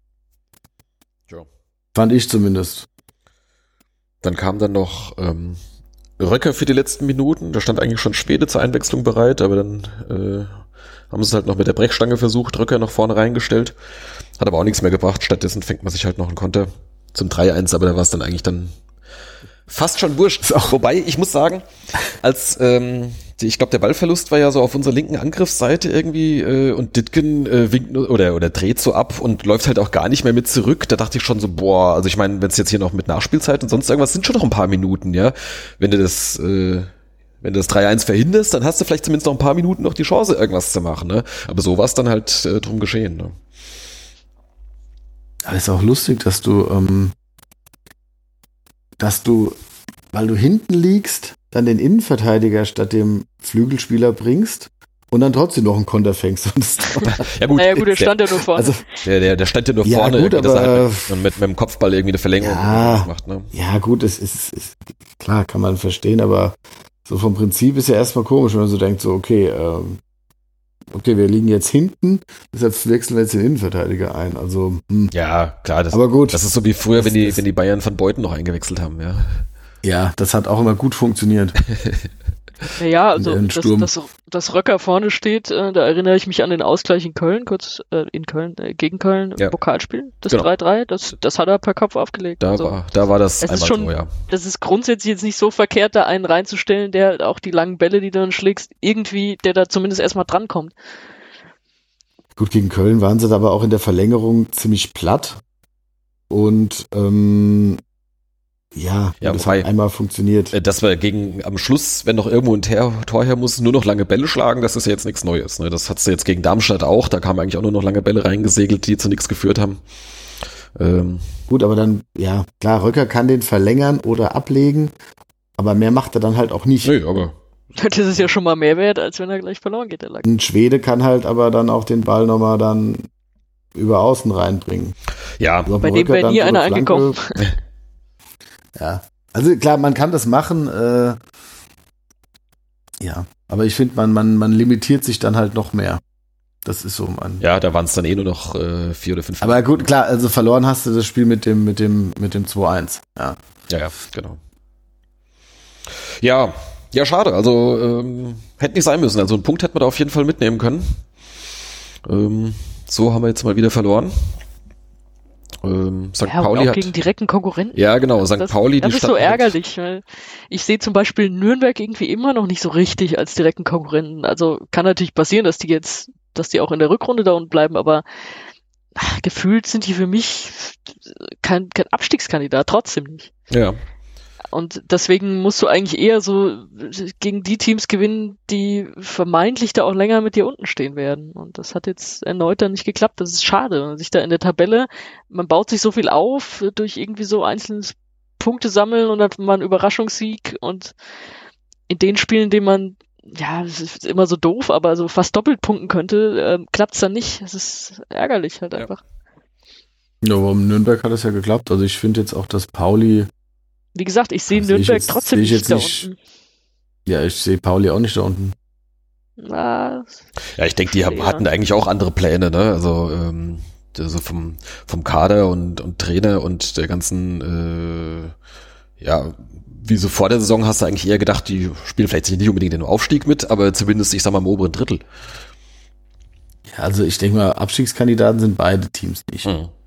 Fand ich zumindest.
Dann kam dann noch Röcker für die letzten Minuten. Da stand eigentlich schon Schwede zur Einwechslung bereit, aber dann haben sie es halt noch mit der Brechstange versucht, Röcker noch vorne reingestellt. Hat aber auch nichts mehr gebracht. Stattdessen fängt man sich halt noch einen Konter zum 3-1, aber da war es dann eigentlich dann fast schon wurscht. So. Wobei, ich muss sagen, als ich glaube, der Ballverlust war ja so auf unserer linken Angriffsseite irgendwie und Dittgen winkt oder dreht so ab und läuft halt auch gar nicht mehr mit zurück. Da dachte ich schon so, boah, also ich meine, wenn es jetzt hier noch mit Nachspielzeit und sonst irgendwas sind schon noch ein paar Minuten, ja. Wenn du das 3-1 verhinderst, dann hast du vielleicht zumindest noch ein paar Minuten noch die Chance, irgendwas zu machen, ne? Aber so war es dann halt drum geschehen, ne?
Aber ist auch lustig, dass du, weil du hinten liegst, dann den Innenverteidiger statt dem Flügelspieler bringst und dann trotzdem noch einen Konter fängst.
Ja gut, der stand ja nur vorne.
Also, der stand ja nur vorne, gut, aber, halt mit dem Kopfball irgendwie eine Verlängerung macht. Ne?
Ja gut, es ist klar, kann man verstehen, aber so vom Prinzip ist ja erstmal komisch, wenn man so denkt, so okay, wir liegen jetzt hinten, deshalb wechseln wir jetzt den Innenverteidiger ein. Also
ja, klar,
aber gut,
das ist so wie früher, wenn die Bayern Van Beuten noch eingewechselt haben, ja.
Ja, das hat auch immer gut funktioniert.
Ja, also dass Röcker vorne steht, da erinnere ich mich an den Ausgleich in Köln, gegen Köln,
ja.
Pokalspiel, das 3-3, das hat er per Kopf aufgelegt.
Da war das einmal
schon,
so, ja.
Das ist grundsätzlich jetzt nicht so verkehrt, da einen reinzustellen, der auch die langen Bälle, die du dann schlägst, irgendwie, der da zumindest erstmal drankommt.
Gut, gegen Köln waren sie aber auch in der Verlängerung ziemlich platt und ja, das hat einmal funktioniert.
Dass wir am Schluss, wenn noch irgendwo ein Tor her muss, nur noch lange Bälle schlagen, das ist ja jetzt nichts Neues. Ne? Das hat's jetzt gegen Darmstadt auch, da kamen eigentlich auch nur noch lange Bälle reingesegelt, die zu nichts geführt haben.
Gut, aber dann, ja, klar, Röcker kann den verlängern oder ablegen, aber mehr macht er dann halt auch nicht.
Nee, aber
das ist ja schon mal mehr wert, als wenn er gleich verloren geht, der Lack.
Ein Schwede kann halt aber dann auch den Ball nochmal dann über außen reinbringen.
Ja,
also bei dem wäre nie einer angekommen.
Ja, also klar, man kann das machen, ja, aber ich finde, man limitiert sich dann halt noch mehr. Das ist so, man.
Ja, da waren es dann nur noch 4 oder 5.
Aber gut, klar, also verloren hast du das Spiel mit dem 2-1, ja.
Ja, genau. Ja, schade, also hätte nicht sein müssen, also einen Punkt hätten wir da auf jeden Fall mitnehmen können. So haben wir jetzt mal wieder verloren. St. Pauli
auch gegen direkten Konkurrenten.
Ja, genau, St. Pauli.
Das ist so ärgerlich, weil ich sehe zum Beispiel Nürnberg irgendwie immer noch nicht so richtig als direkten Konkurrenten. Also kann natürlich passieren, dass die auch in der Rückrunde da unten bleiben, aber gefühlt sind die für mich kein Abstiegskandidat, trotzdem nicht.
Ja.
Und deswegen musst du eigentlich eher so gegen die Teams gewinnen, die vermeintlich da auch länger mit dir unten stehen werden. Und das hat jetzt erneut dann nicht geklappt. Das ist schade. Man sich da in der Tabelle, man baut sich so viel auf durch irgendwie so einzelne Punkte sammeln und dann hat man einen Überraschungssieg. Und in den Spielen, in denen man, ja, das ist immer so doof, aber so fast doppelt punkten könnte, klappt es dann nicht. Das ist ärgerlich halt einfach.
Ja, aber in Nürnberg hat es ja geklappt. Also ich finde jetzt auch, dass Pauli.
Wie gesagt, ich sehe Nürnberg trotzdem nicht da unten.
Ja, ich sehe Pauli auch nicht da unten.
Ja, ich denke, die hatten eigentlich auch andere Pläne, ne? Also vom Kader und Trainer und der ganzen, wie so vor der Saison hast du eigentlich eher gedacht, die spielen vielleicht nicht unbedingt den Aufstieg mit, aber zumindest, ich sag mal, im oberen Drittel.
Ja, also ich denke mal, Abstiegskandidaten sind beide Teams nicht.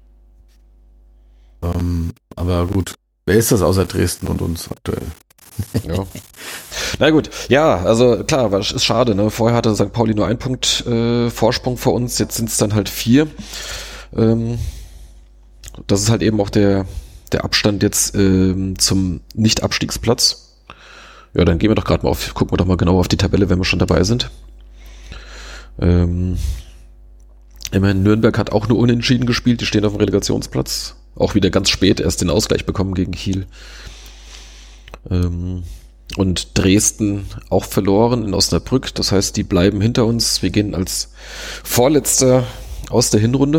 Aber gut. Wer ist das außer Dresden und uns aktuell?
Ja. Na gut, ja, also klar, ist schade, ne? Vorher hatte St. Pauli nur 1 Punkt Vorsprung vor uns, jetzt sind es dann halt 4. Das ist halt eben auch der Abstand jetzt zum Nicht-Abstiegsplatz. Ja, dann gucken wir doch mal genau auf die Tabelle, wenn wir schon dabei sind. Immerhin Nürnberg hat auch nur unentschieden gespielt, die stehen auf dem Relegationsplatz. Auch wieder ganz spät erst den Ausgleich bekommen gegen Kiel. Und Dresden auch verloren in Osnabrück. Das heißt, die bleiben hinter uns. Wir gehen als Vorletzter aus der Hinrunde.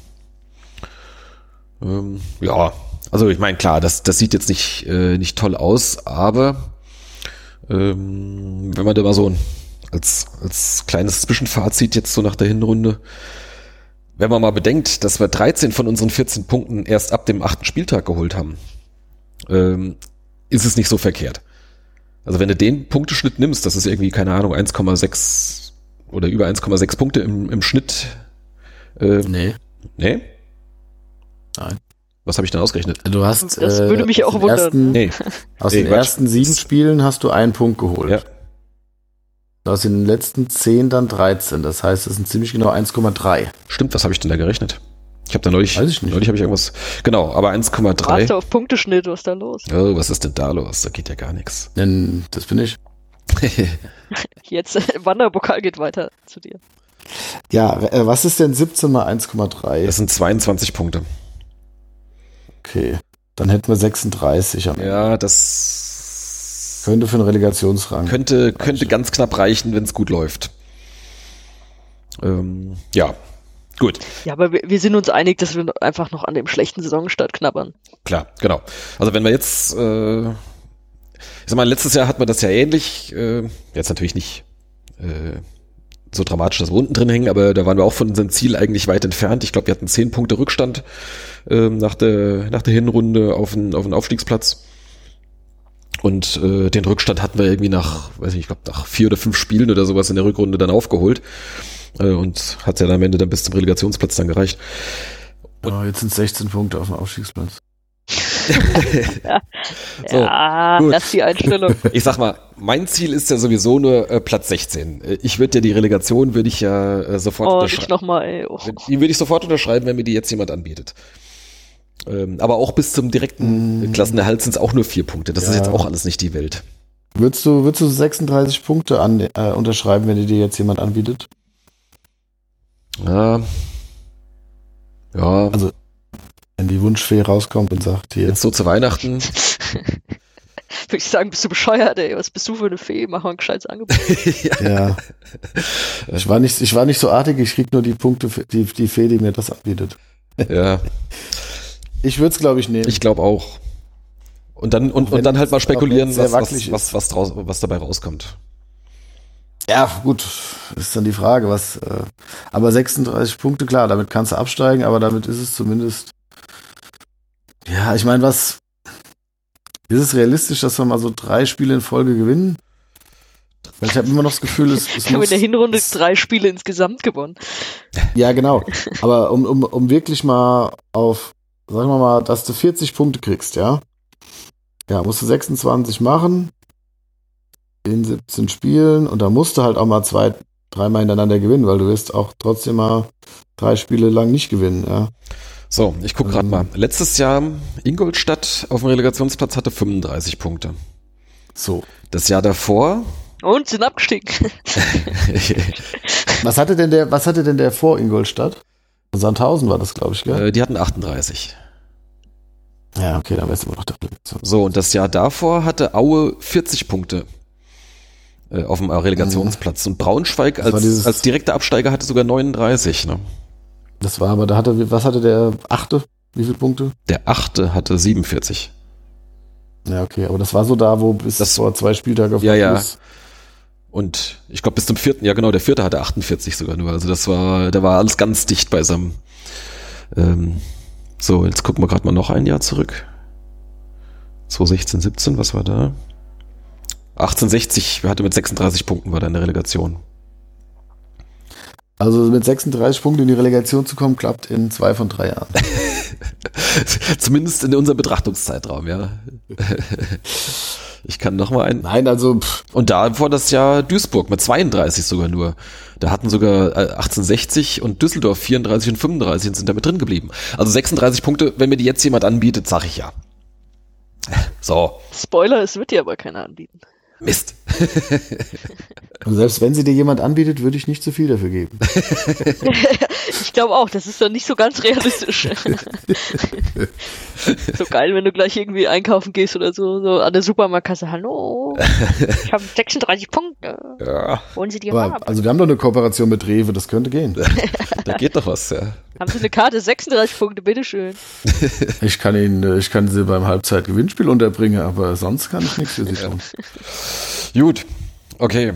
Ja, also ich meine, klar, das sieht jetzt nicht toll aus, aber wenn man da mal so als kleines Zwischenfazit jetzt so nach der Hinrunde, wenn man mal bedenkt, dass wir 13 von unseren 14 Punkten erst ab dem 8. Spieltag geholt haben, ist es nicht so verkehrt. Also wenn du den Punkteschnitt nimmst, das ist irgendwie, keine Ahnung, 1,6 oder über 1,6 Punkte im Schnitt.
Nee?
Nein. Was habe ich denn ausgerechnet?
Du hast
das würde mich auch wundern.
Aus den ersten 7 Spielen hast du 1 Punkt geholt.
Ja.
Aus den letzten 10 dann 13. Das heißt, das sind ziemlich genau 1,3.
Stimmt, was habe ich denn da gerechnet? Ich habe da neulich habe ich irgendwas, genau, aber 1,3.
Warst du auf Punkteschnitt, was ist da los?
Oh, was ist denn da los? Da geht ja gar nichts.
Denn das bin ich.
Jetzt, Wanderpokal geht weiter zu dir.
Ja, was ist denn 17 mal 1,3?
Das sind 22 Punkte.
Okay, dann hätten wir 36 am Ende.
Ja, das
könnte für einen Relegationsrang.
Könnte ganz knapp reichen, wenn es gut läuft. Ja. Gut.
Ja, aber wir sind uns einig, dass wir einfach noch an dem schlechten Saisonstart knabbern.
Klar, genau. Also wenn wir jetzt, ich sag mal, letztes Jahr hatten wir das ja ähnlich, jetzt natürlich nicht so dramatisch, dass wir unten drin hängen, aber da waren wir auch von unserem Ziel eigentlich weit entfernt. Ich glaube, wir hatten 10 Punkte Rückstand nach der Hinrunde auf den Aufstiegsplatz. Und den Rückstand hatten wir irgendwie nach 4 oder 5 Spielen oder sowas in der Rückrunde dann aufgeholt. Und hat ja am Ende dann bis zum Relegationsplatz dann gereicht.
Und jetzt sind 16 Punkte auf dem Aufstiegsplatz.
So,
ja,
gut.
Das ist die Einstellung.
Ich sag mal, mein Ziel ist ja sowieso nur Platz 16. Ich würde ja die Relegation sofort unterschreiben. Die würde ich sofort unterschreiben, wenn mir die jetzt jemand anbietet. Aber auch bis zum direkten Klassenerhalt sind es auch nur 4 Punkte. Das ist jetzt auch alles nicht die Welt.
Würdest du 36 Punkte unterschreiben, wenn dir jetzt jemand anbietet?
Ja.
Also, wenn die Wunschfee rauskommt und sagt, hier.
Jetzt so zu Weihnachten.
Würde ich sagen, bist du bescheuert, ey? Was bist du für eine Fee? Mach mal ein gescheites Angebot.
Ja. Ich war nicht so artig, ich krieg nur die Punkte für die Fee, die mir das anbietet.
Ja.
Ich würde es, glaube ich, nehmen.
Ich glaube auch. Und dann halt mal spekulieren, was dabei rauskommt.
Ja, gut, ist dann die Frage, aber 36 Punkte, klar, damit kannst du absteigen, aber damit ist es zumindest, ja, ich meine, ist es realistisch, dass wir mal so 3 Spiele in Folge gewinnen? Weil ich habe immer noch das Gefühl,
ich habe in der Hinrunde 3 Spiele insgesamt gewonnen.
Ja, genau, aber um wirklich mal auf, sagen wir mal, dass du 40 Punkte kriegst, ja, musst du 26 machen, in 17 Spielen und da musst du halt auch mal 2-3 Mal hintereinander gewinnen, weil du wirst auch trotzdem mal 3 Spiele lang nicht gewinnen, ja.
So, ich gucke gerade mal. Letztes Jahr Ingolstadt auf dem Relegationsplatz hatte 35 Punkte.
So.
Das Jahr davor.
Und sind abgestiegen.
Was hatte denn der vor Ingolstadt? Sandhausen war das, glaube ich, gell?
Die hatten 38.
Ja, okay, dann wärst du immer noch der Relegation.
So, und das Jahr davor hatte Aue 40 Punkte. Auf dem Relegationsplatz. Und Braunschweig als direkter Absteiger hatte sogar 39. Ne?
Das war aber, was hatte der 8.? Wie viele Punkte?
Der 8. hatte 47.
Ja, okay, aber das war so da, wo bis vor 2 Spieltage auf
dem Schluss. Und ich glaube bis zum 4. Ja genau, der 4. hatte 48 sogar nur. Also da war alles ganz dicht beisammen. So, jetzt gucken wir gerade mal noch ein Jahr zurück. 2016, 17, was war da? 1860, wir hatten mit 36 Punkten, war da in der Relegation.
Also mit 36 Punkten in die Relegation zu kommen, klappt in 2 von 3 Jahren.
Zumindest in unserem Betrachtungszeitraum, ja. Ich kann noch mal einen.
Nein, also.
Und da war das Jahr Duisburg mit 32 sogar nur. Da hatten sogar 1860 und Düsseldorf 34 und 35 und sind damit drin geblieben. Also 36 Punkte, wenn mir die jetzt jemand anbietet, sag ich ja. So.
Spoiler, es wird dir aber keiner anbieten.
Mist.
Und selbst wenn sie dir jemand anbietet, würde ich nicht zu viel dafür geben.
Ich glaube auch, das ist doch nicht so ganz realistisch. So geil, wenn du gleich irgendwie einkaufen gehst oder so an der Supermarktkasse. Hallo, ich habe 36 Punkte.
Ja.
Wollen Sie die haben?
Also wir haben doch eine Kooperation mit Rewe, das könnte gehen.
Da geht doch was, ja.
Haben Sie eine Karte? 36 Punkte, bitteschön.
Ich kann sie beim Halbzeitgewinnspiel unterbringen, aber sonst kann ich nichts für sie tun.
Gut, okay.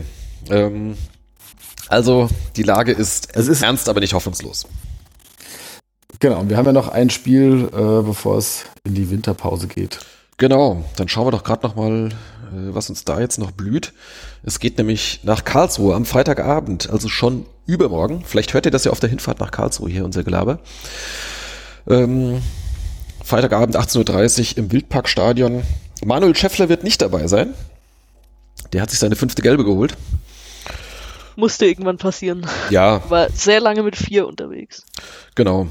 Also die Lage ist ernst, aber nicht hoffnungslos.
Genau, wir haben ja noch ein Spiel, bevor es in die Winterpause geht.
Genau, dann schauen wir doch gerade noch mal, was uns da jetzt noch blüht. Es geht nämlich nach Karlsruhe am Freitagabend, also schon übermorgen. Vielleicht hört ihr das ja auf der Hinfahrt nach Karlsruhe hier, unser Gelaber. Freitagabend 18:30 Uhr im Wildparkstadion. Manuel Schäffler wird nicht dabei sein. Der hat sich seine 5. Gelbe geholt.
Musste irgendwann passieren.
Ja.
War sehr lange mit 4 unterwegs.
Genau.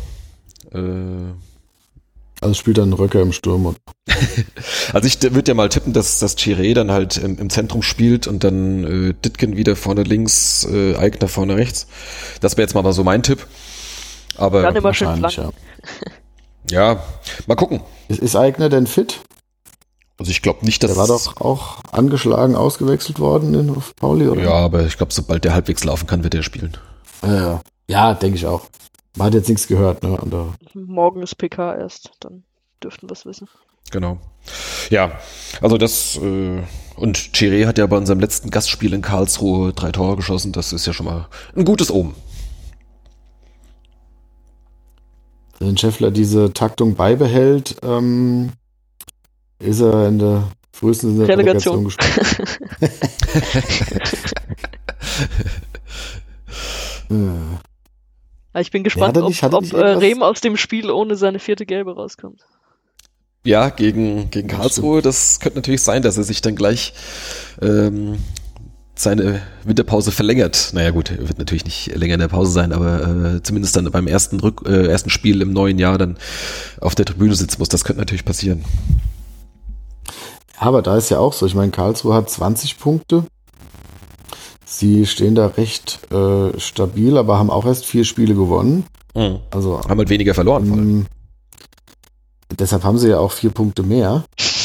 Also spielt dann Röcker im Sturm.
Also ich würde ja mal tippen, dass das Chiré dann halt im Zentrum spielt und dann Dittgen wieder vorne links, Aigner vorne rechts. Das wäre jetzt mal so mein Tipp. Aber
dann immer schön flanken.
Ja, mal gucken.
Ist Aigner denn fit?
Also ich glaube nicht, dass...
Der war doch auch angeschlagen ausgewechselt worden auf Pauli, oder?
Ja, aber ich glaube, sobald der halbwegs laufen kann, wird er spielen.
Ja, denke ich auch. Man hat jetzt nichts gehört, ne?
Morgen ist PK erst, dann dürften wir es wissen.
Genau. Ja, also das und Chiré hat ja bei unserem letzten Gastspiel in Karlsruhe 3 Tore geschossen. Das ist ja schon mal ein gutes Omen.
Wenn Schäffler diese Taktung beibehält, ist er in der frühestens in der Relegation gespielt.
Ich bin gespannt, ob Rehm aus dem Spiel ohne seine 4. Gelbe rauskommt.
Ja, gegen Karlsruhe, das könnte natürlich sein, dass er sich dann gleich seine Winterpause verlängert. Naja gut, er wird natürlich nicht länger in der Pause sein, aber zumindest dann beim ersten Spiel im neuen Jahr dann auf der Tribüne sitzen muss. Das könnte natürlich passieren.
Aber da ist ja auch so, ich meine, Karlsruhe hat 20 Punkte. Sie stehen da recht stabil, aber haben auch erst 4 Spiele gewonnen.
Mhm.
Also
haben halt weniger verloren. Vor allem.
Deshalb haben sie ja auch 4 Punkte mehr.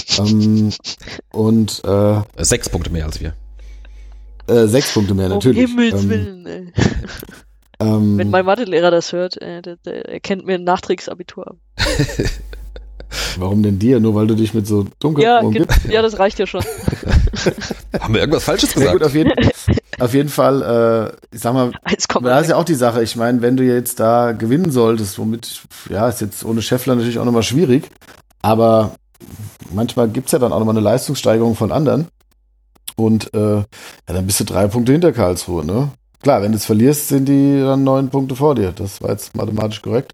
Und
6 Punkte mehr als wir.
6 Punkte mehr, natürlich.
Um Himmels Willen, ey. Wenn mein Mathelehrer das hört, der kennt mir ein Nachträgsabitur ab.
Warum denn dir? Nur weil du dich mit so dunkeln
gibst? Ja, das reicht ja schon.
Haben wir irgendwas Falsches gesagt?
Ja, gut, auf jeden Fall, ich sag mal, da ist ja auch die Sache, ich meine, wenn du jetzt da gewinnen solltest, womit, ja, ist jetzt ohne Schäffler natürlich auch nochmal schwierig, aber manchmal gibt's ja dann auch nochmal eine Leistungssteigerung von anderen und dann bist du 3 Punkte hinter Karlsruhe, ne? Klar, wenn du es verlierst, sind die dann 9 Punkte vor dir, das war jetzt mathematisch korrekt.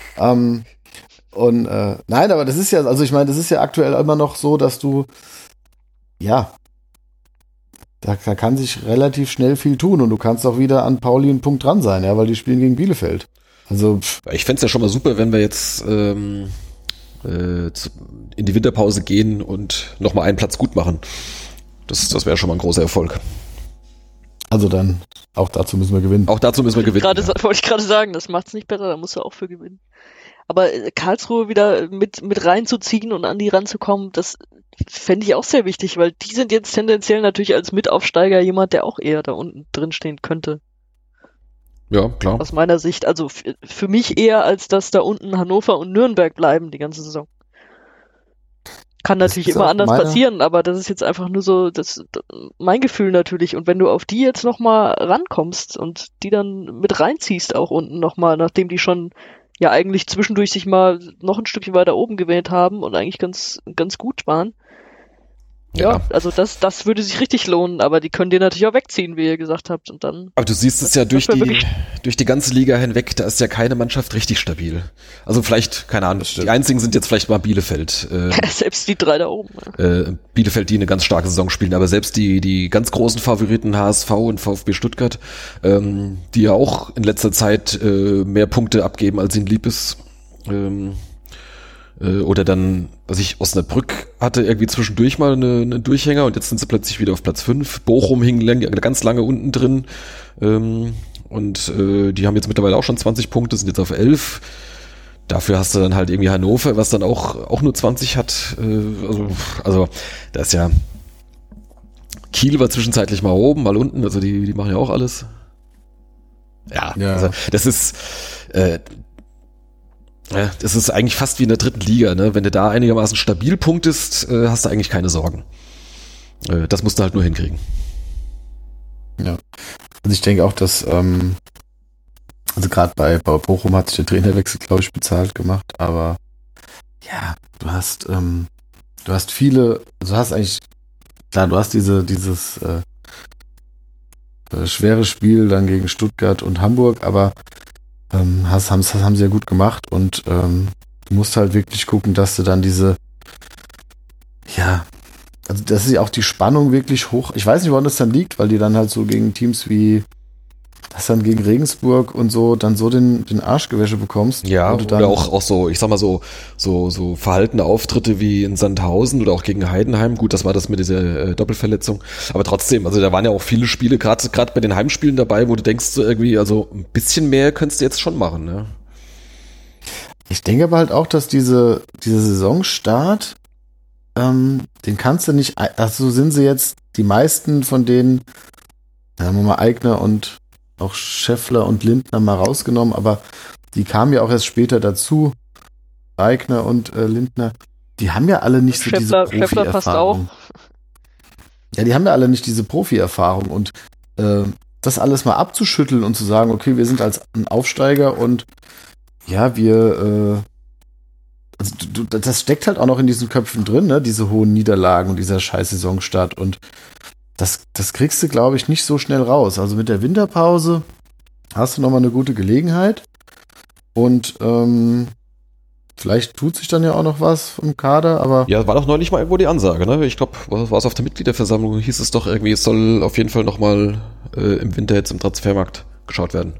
Nein, aber das ist ja, also ich meine, das ist ja aktuell immer noch so, dass du, ja, da kann sich relativ schnell viel tun und du kannst auch wieder an Pauli einen Punkt dran sein, ja, weil die spielen gegen Bielefeld. Also
ich fände es ja schon mal super, wenn wir jetzt in die Winterpause gehen und nochmal einen Platz gut machen. Das wäre schon mal ein großer Erfolg.
Also dann, auch dazu müssen wir gewinnen.
Wollte ich gerade sagen, das macht's nicht besser, da musst du auch für gewinnen. Aber Karlsruhe wieder mit reinzuziehen und an die ranzukommen, das fände ich auch sehr wichtig, weil die sind jetzt tendenziell natürlich als Mitaufsteiger jemand, der auch eher da unten drin stehen könnte.
Ja, klar.
Aus meiner Sicht, also für mich eher, als dass da unten Hannover und Nürnberg bleiben die ganze Saison. Kann natürlich immer anders passieren, aber das ist jetzt einfach nur so mein Gefühl natürlich. Und wenn du auf die jetzt nochmal rankommst und die dann mit reinziehst auch unten nochmal, nachdem die schon ja eigentlich zwischendurch sich mal noch ein Stückchen weiter oben gewählt haben und eigentlich ganz gut waren. Ja, also das würde sich richtig lohnen, aber die können den natürlich auch wegziehen, wie ihr gesagt habt. Und dann. Aber
du siehst es ja durch die ganze Liga hinweg, da ist ja keine Mannschaft richtig stabil. Also vielleicht, keine Ahnung, die einzigen sind jetzt vielleicht mal Bielefeld.
Selbst die 3 da oben.
Bielefeld, die eine ganz starke Saison spielen, aber selbst die ganz großen Favoriten HSV und VfB Stuttgart, die ja auch in letzter Zeit mehr Punkte abgeben, als ihnen lieb ist, Oder dann, Osnabrück hatte irgendwie zwischendurch mal eine Durchhänger und jetzt sind sie plötzlich wieder auf Platz 5. Bochum hing ganz lange unten drin. Und die haben jetzt mittlerweile auch schon 20 Punkte, sind jetzt auf 11. Dafür hast du dann halt irgendwie Hannover, was dann auch nur 20 hat. Also da ist ja Kiel war zwischenzeitlich mal oben, mal unten, also die machen ja auch alles. Ja. Also das ist eigentlich fast wie in der dritten Liga, ne? Wenn du da einigermaßen stabil punktest, hast du eigentlich keine Sorgen. Das musst du halt nur hinkriegen.
Ja. Also ich denke auch, dass also gerade bei Bochum hat sich der Trainerwechsel, glaube ich, bezahlt gemacht, aber ja, du hast viele, also hast eigentlich, klar, du hast dieses schwere Spiel dann gegen Stuttgart und Hamburg, aber haben sie ja gut gemacht und du musst halt wirklich gucken, dass du dann also dass sie auch die Spannung wirklich hoch, ich weiß nicht, woran das dann liegt, weil die dann halt so gegen Teams wie das dann gegen Regensburg und so dann so den Arschgewäsche bekommst.
Ja, oder auch so, ich sag mal so verhaltene Auftritte wie in Sandhausen oder auch gegen Heidenheim. Gut, das war das mit dieser Doppelverletzung. Aber trotzdem, also da waren ja auch viele Spiele, gerade bei den Heimspielen dabei, wo du denkst so irgendwie, also ein bisschen mehr könntest du jetzt schon machen, ne?
Ich denke aber halt auch, dass dieser Saisonstart, den kannst du nicht, also sind sie jetzt die meisten von denen, sagen wir mal Aigner und auch Scheffler und Lindner mal rausgenommen, aber die kamen ja auch erst später dazu. Aigner und Lindner, die haben ja alle nicht so diese Profi-Erfahrung. Scheffler passt auch. Ja, die haben ja alle nicht diese Profi-Erfahrung und das alles mal abzuschütteln und zu sagen, okay, wir sind als ein Aufsteiger und ja, wir also das steckt halt auch noch in diesen Köpfen drin, ne, diese hohen Niederlagen und dieser scheiß Saisonstart und das kriegst du, glaube ich, nicht so schnell raus. Also mit der Winterpause hast du nochmal eine gute Gelegenheit und vielleicht tut sich dann ja auch noch was vom Kader, aber...
Ja, war doch neulich mal irgendwo die Ansage, ne? Ich glaube, war es auf der Mitgliederversammlung, hieß es doch irgendwie, es soll auf jeden Fall nochmal im Winter jetzt im Transfermarkt geschaut werden.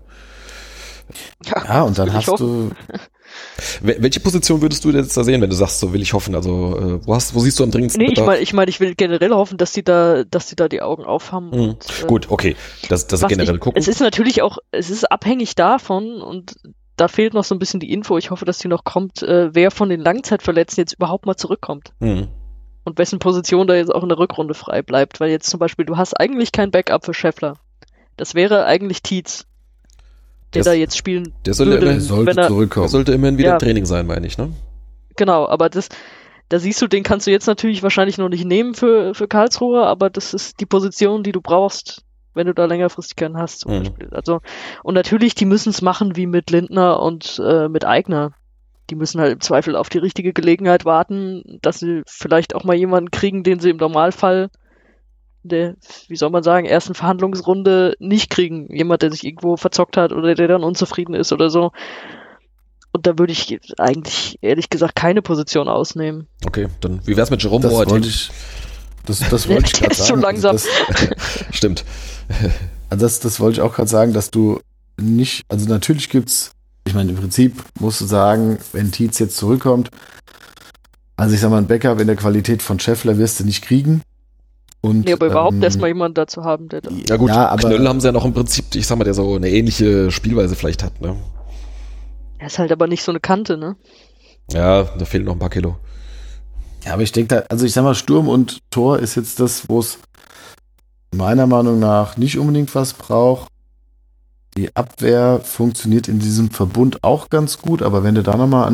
Ja, und dann hast du...
Welche Position würdest du jetzt da sehen, wenn du sagst, so will ich hoffen? Also wo siehst du am dringendsten
Bedarf? Ich will generell hoffen, dass die da die Augen aufhaben. Und,
gut, okay. Das generell gucken.
Es ist natürlich auch, es ist abhängig davon und da fehlt noch so ein bisschen die Info. Ich hoffe, dass die noch kommt, wer von den Langzeitverletzten jetzt überhaupt mal zurückkommt. Und wessen Position da jetzt auch in der Rückrunde frei bleibt. Weil jetzt zum Beispiel, du hast eigentlich kein Backup für Scheffler. Das wäre eigentlich Tietz. Der da jetzt spielen
sollte
zurückkommen.
Der sollte immerhin wieder im Training sein, meine ich, ne?
Genau, aber da siehst du, den kannst du jetzt natürlich wahrscheinlich noch nicht nehmen für Karlsruhe, aber das ist die Position, die du brauchst, wenn du da längerfristig keinen hast, zum Beispiel. Also, und natürlich, die müssen es machen wie mit Lindner und mit Aigner. Die müssen halt im Zweifel auf die richtige Gelegenheit warten, dass sie vielleicht auch mal jemanden kriegen, den sie im Normalfall der, wie soll man sagen, ersten Verhandlungsrunde nicht kriegen. Jemand, der sich irgendwo verzockt hat oder der dann unzufrieden ist oder so. Und da würde ich eigentlich, ehrlich gesagt, keine Position ausnehmen.
Okay, dann wie wär's mit Jerome Boateng?
Das wollte ich gerade sagen.
Schon langsam.
Stimmt.
Also das wollte ich auch gerade sagen, dass du nicht, also natürlich gibt's, ich meine, im Prinzip musst du sagen, wenn Tietz jetzt zurückkommt, also ich sag mal, ein Backup in der Qualität von Scheffler wirst du nicht kriegen. Und,
aber überhaupt erstmal jemanden dazu haben, der da...
Ja gut, aber Knöll haben sie ja noch im Prinzip, ich sag mal, der so eine ähnliche Spielweise vielleicht hat, ne?
Er ist halt aber nicht so eine Kante, ne?
Ja, da fehlen noch ein paar Kilo.
Ja, aber ich denke also ich sag mal, Sturm und Tor ist jetzt das, wo es meiner Meinung nach nicht unbedingt was braucht. Die Abwehr funktioniert in diesem Verbund auch ganz gut, aber wenn du da nochmal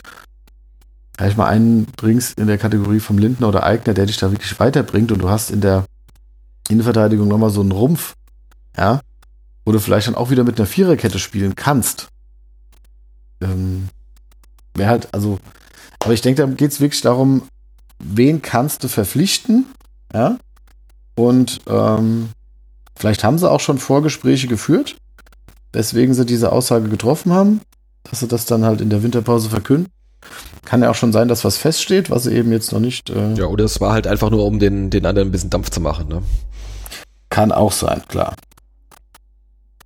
einen bringst in der Kategorie vom Lindner oder Aigner, der dich da wirklich weiterbringt und du hast in der Innenverteidigung nochmal so einen Rumpf, ja, wo du vielleicht dann auch wieder mit einer Viererkette spielen kannst. Wäre halt, also, aber ich denke, da geht es wirklich darum, wen kannst du verpflichten, ja, und vielleicht haben sie auch schon Vorgespräche geführt, weswegen sie diese Aussage getroffen haben, dass sie das dann halt in der Winterpause verkünden. Kann ja auch schon sein, dass was feststeht, was sie eben jetzt noch nicht...
ja, oder es war halt einfach nur, um den anderen ein bisschen Dampf zu machen, ne?
Kann auch sein, klar.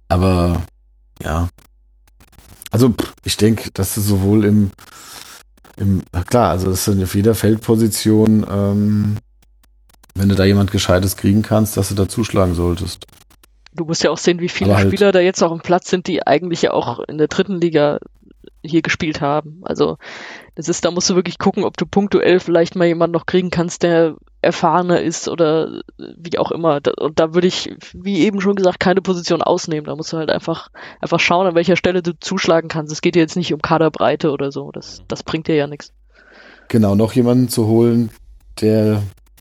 Aber, ja. Also, ich denke, dass du sowohl im Klar, also das ist auf jeder Feldposition, wenn du da jemand Gescheites kriegen kannst, dass du da zuschlagen solltest.
Du musst ja auch sehen, wie viele Spieler da jetzt auch im Platz sind, die eigentlich ja auch in der 3. Liga hier gespielt haben. Also da musst du wirklich gucken, ob du punktuell vielleicht mal jemanden noch kriegen kannst, der erfahrener ist oder wie auch immer. Und da würde ich, wie eben schon gesagt, keine Position ausnehmen. Da musst du halt einfach schauen, an welcher Stelle du zuschlagen kannst. Es geht dir jetzt nicht um Kaderbreite oder so. Das bringt dir ja nichts.
Genau, noch jemanden zu holen, der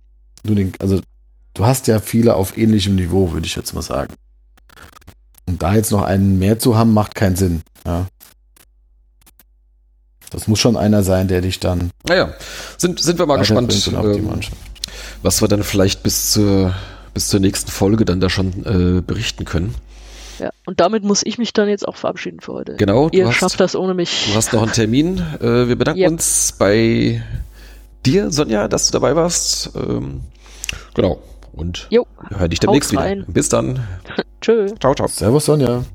du hast ja viele auf ähnlichem Niveau, würde ich jetzt mal sagen. Und da jetzt noch einen mehr zu haben, macht keinen Sinn. Ja. Das muss schon einer sein, der dich dann.
Naja, sind wir mal gespannt, was wir dann vielleicht bis zur nächsten Folge dann da schon berichten können.
Ja, und damit muss ich mich dann jetzt auch verabschieden für heute.
Genau.
Ihr schafft das ohne mich.
Du hast noch einen Termin. Wir bedanken uns bei dir, Sonja, dass du dabei warst. Genau. Und wir hören dich demnächst wieder. Bis dann.
Tschö.
Ciao, ciao.
Servus, Sonja.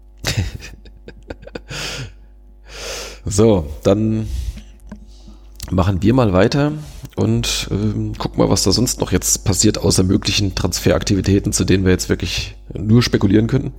So, dann machen wir mal weiter und gucken mal, was da sonst noch jetzt passiert, außer möglichen Transferaktivitäten, zu denen wir jetzt wirklich nur spekulieren können.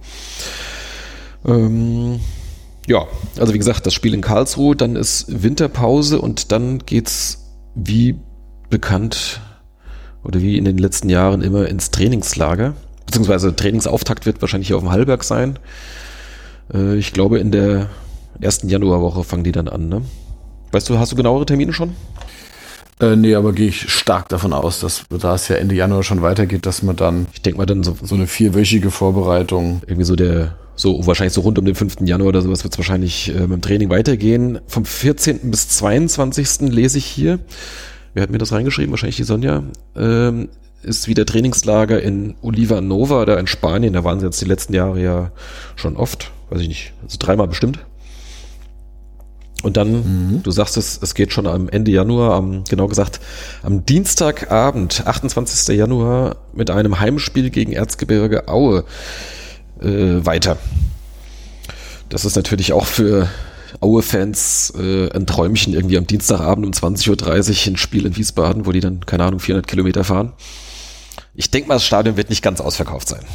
Ja, also wie gesagt, das Spiel in Karlsruhe, dann ist Winterpause und dann geht's wie bekannt oder wie in den letzten Jahren immer ins Trainingslager, beziehungsweise Trainingsauftakt wird wahrscheinlich hier auf dem Hallberg sein. Ich glaube, in der 1. Januarwoche fangen die dann an, ne? Weißt du, hast du genauere Termine schon?
Nee, aber gehe ich stark davon aus, dass da es ja Ende Januar schon weitergeht, dass man dann,
ich denke mal dann so
eine 4-wöchige Vorbereitung.
Irgendwie wahrscheinlich so rund um den 5. Januar oder sowas wird es wahrscheinlich mit dem Training weitergehen. Vom 14. bis 22. lese ich hier, wer hat mir das reingeschrieben? Wahrscheinlich die Sonja, ist wieder Trainingslager in Oliva Nova, da in Spanien. Da waren sie jetzt die letzten Jahre ja schon oft, weiß ich nicht, also 3-mal bestimmt. Und dann, du sagst es geht schon am Ende Januar, genau gesagt, am Dienstagabend, 28. Januar, mit einem Heimspiel gegen Erzgebirge Aue weiter. Das ist natürlich auch für Aue-Fans ein Träumchen, irgendwie am Dienstagabend um 20.30 Uhr ein Spiel in Wiesbaden, wo die dann, keine Ahnung, 400 Kilometer fahren. Ich denke mal, das Stadion wird nicht ganz ausverkauft sein.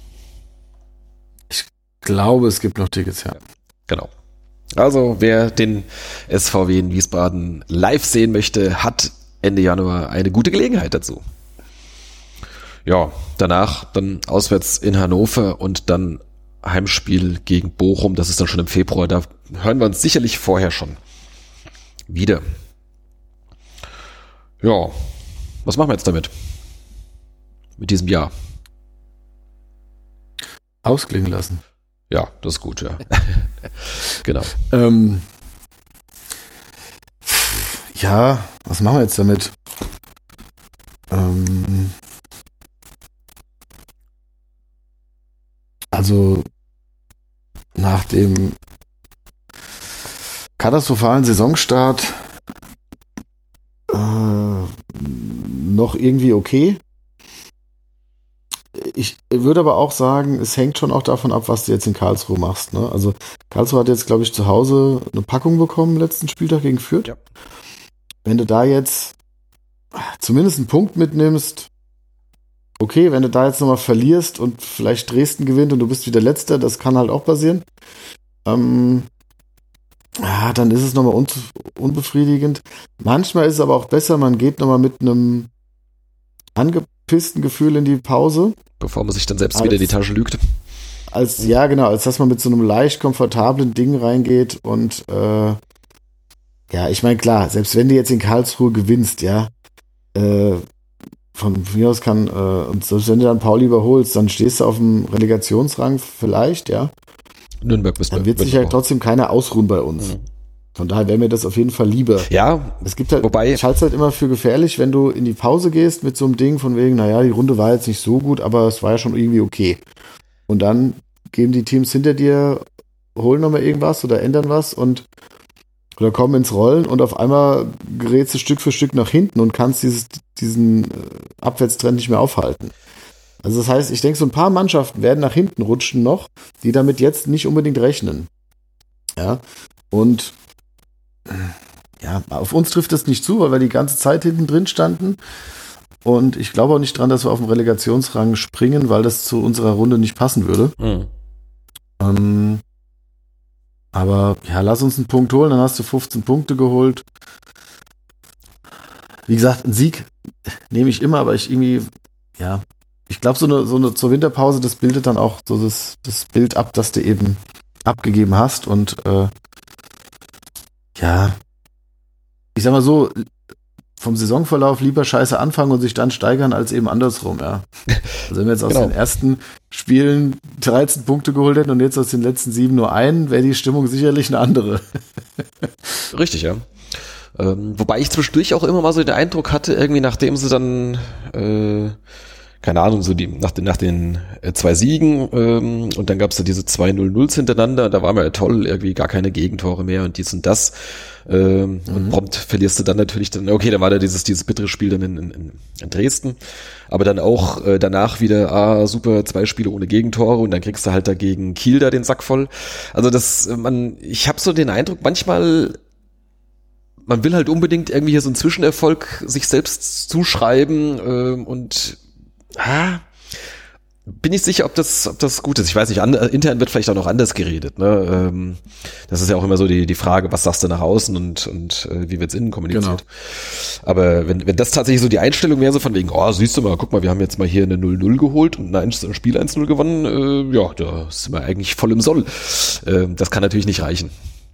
Ich glaube, es gibt noch Tickets, ja.
Genau. Also, wer den SVW in Wiesbaden live sehen möchte, hat Ende Januar eine gute Gelegenheit dazu. Ja, danach dann auswärts in Hannover und dann Heimspiel gegen Bochum. Das ist dann schon im Februar. Da hören wir uns sicherlich vorher schon wieder. Ja, was machen wir jetzt damit? Mit diesem Jahr?
Ausklingen lassen.
Ja, das ist gut, ja. Genau.
Ja, was machen wir jetzt damit? Also nach dem katastrophalen Saisonstart noch irgendwie okay. Ich würde aber auch sagen, es hängt schon auch davon ab, was du jetzt in Karlsruhe machst. Ne? Also Karlsruhe hat jetzt, glaube ich, zu Hause eine Packung bekommen, letzten Spieltag gegen Fürth. Ja. Wenn du da jetzt zumindest einen Punkt mitnimmst, okay, wenn du da jetzt nochmal verlierst und vielleicht Dresden gewinnt und du bist wieder Letzter, das kann halt auch passieren. Dann ist es nochmal unbefriedigend. Manchmal ist es aber auch besser, man geht nochmal mit einem angepissten Gefühl in die Pause.
Bevor man sich dann selbst wieder in die Tasche lügt.
Als dass man mit so einem leicht komfortablen Ding reingeht und ich meine, klar, selbst wenn du jetzt in Karlsruhe gewinnst, ja, von mir aus kann, und selbst wenn du dann Pauli überholst, dann stehst du auf dem Relegationsrang vielleicht, ja.
Nürnberg bist du.
Dann wird sich halt trotzdem keiner ausruhen bei uns. Mhm. Von daher wäre mir das auf jeden Fall lieber.
Ja,
es gibt halt, ich halte es halt immer für gefährlich, wenn du in die Pause gehst mit so einem Ding von wegen, naja, die Runde war jetzt nicht so gut, aber es war ja schon irgendwie okay. Und dann geben die Teams hinter dir, holen nochmal irgendwas oder ändern was oder kommen ins Rollen und auf einmal gerätst du Stück für Stück nach hinten und kannst diesen Abwärtstrend nicht mehr aufhalten. Also das heißt, ich denke, so ein paar Mannschaften werden nach hinten rutschen noch, die damit jetzt nicht unbedingt rechnen. Ja, und auf uns trifft das nicht zu, weil wir die ganze Zeit hinten drin standen. Und ich glaube auch nicht dran, dass wir auf den Relegationsrang springen, weil das zu unserer Runde nicht passen würde. Aber lass uns einen Punkt holen, dann hast du 15 Punkte geholt. Wie gesagt, einen Sieg nehme ich immer, aber ich glaube, so eine zur Winterpause, das bildet dann auch so das Bild ab, das du eben abgegeben hast. Und ich sag mal so, vom Saisonverlauf lieber scheiße anfangen und sich dann steigern, als eben andersrum, ja. Also wenn wir jetzt aus den ersten Spielen 13 Punkte geholt hätten und jetzt aus den letzten 7 nur einen, wäre die Stimmung sicherlich eine andere.
Richtig, ja. Wobei ich zwischendurch auch immer mal so den Eindruck hatte, irgendwie nachdem sie dann keine Ahnung, so nach den 2 Siegen und dann gab es da diese 2 0-0s hintereinander, da war mir ja toll, irgendwie gar keine Gegentore mehr und dies und das und prompt verlierst du dann natürlich dann, okay, dann war da dieses bittere Spiel dann in Dresden, aber dann auch danach wieder, super, 2 Spiele ohne Gegentore und dann kriegst du halt dagegen Kiel da den Sack voll. Also ich habe so den Eindruck, manchmal man will halt unbedingt irgendwie hier so einen Zwischenerfolg sich selbst zuschreiben und bin nicht sicher, ob das gut ist. Ich weiß nicht, intern wird vielleicht auch noch anders geredet. Ne? Das ist ja auch immer so die Frage, was sagst du nach außen und wie wird's innen kommuniziert. Genau. Aber wenn das tatsächlich so die Einstellung wäre, so von wegen, siehst du mal, guck mal, wir haben jetzt mal hier eine 0-0 geholt und ein Spiel 1-0 gewonnen, da sind wir eigentlich voll im Soll. Das kann natürlich nicht reichen.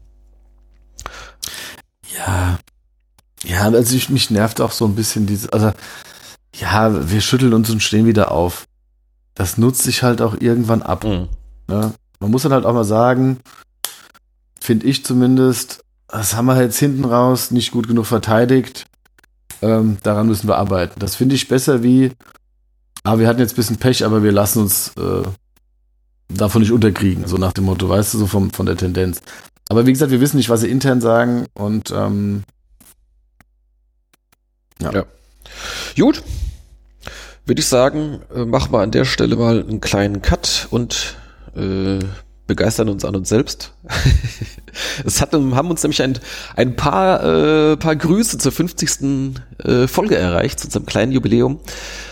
Ja, also mich nervt auch so ein bisschen wir schütteln uns und stehen wieder auf. Das nutzt sich halt auch irgendwann ab. Ne? Man muss dann halt auch mal sagen, finde ich zumindest, das haben wir jetzt hinten raus nicht gut genug verteidigt. Daran müssen wir arbeiten. Das finde ich besser wie, wir hatten jetzt ein bisschen Pech, aber wir lassen uns davon nicht unterkriegen, so nach dem Motto, weißt du, so von der Tendenz. Aber wie gesagt, wir wissen nicht, was sie intern sagen und
ja. Gut. Würde ich sagen, machen wir an der Stelle mal einen kleinen Cut und begeistern uns an uns selbst. Haben uns nämlich ein paar Grüße zur 50. Folge erreicht, zu unserem kleinen Jubiläum.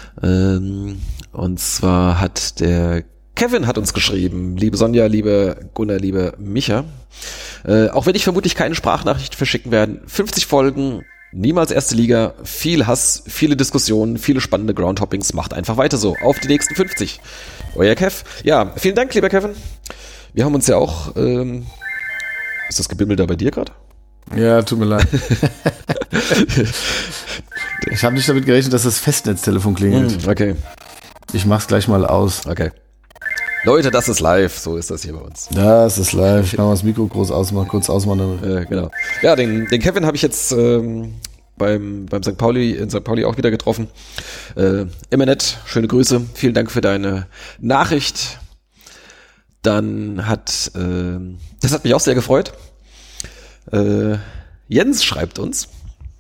Und zwar hat der Kevin hat uns geschrieben, liebe Sonja, lieber Gunnar, lieber Micha. Auch wenn ich vermutlich keine Sprachnachricht verschicken werde, 50 Folgen, niemals erste Liga, viel Hass, viele Diskussionen, viele spannende Groundhoppings. Macht einfach weiter so. Auf die nächsten 50. Euer Kev. Ja, vielen Dank, lieber Kevin. Wir haben uns ja auch... ist das Gebimmel da bei dir gerade?
Ja, tut mir leid. Ich habe nicht damit gerechnet, dass das Festnetztelefon klingelt.
Okay.
Ich mach's gleich mal aus.
Okay. Leute, das ist live, so ist das hier bei uns.
Das ist live. Ich kann mal das Mikro kurz ausmachen.
Genau. Ja, den Kevin habe ich jetzt beim St. Pauli, in St. Pauli auch wieder getroffen. Immer nett, schöne Grüße. Vielen Dank für deine Nachricht. Dann das hat mich auch sehr gefreut. Jens schreibt uns.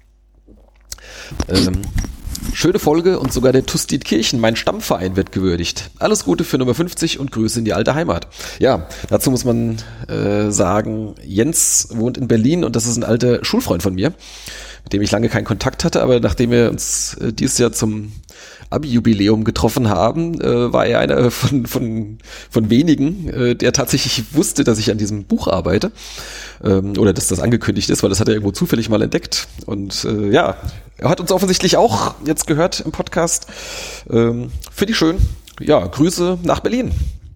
Schöne Folge und sogar der TuS Dietkirchen, mein Stammverein, wird gewürdigt. Alles Gute für Nummer 50 und Grüße in die alte Heimat. Ja, dazu muss man sagen, Jens wohnt in Berlin und das ist ein alter Schulfreund von mir, mit dem ich lange keinen Kontakt hatte, aber nachdem wir uns dieses Jahr zum Abi-Jubiläum getroffen haben, war er einer von wenigen, der tatsächlich wusste, dass ich an diesem Buch arbeite oder dass das angekündigt ist, weil das hat er irgendwo zufällig mal entdeckt und er hat uns offensichtlich auch jetzt gehört im Podcast. Finde ich schön. Ja, Grüße nach Berlin.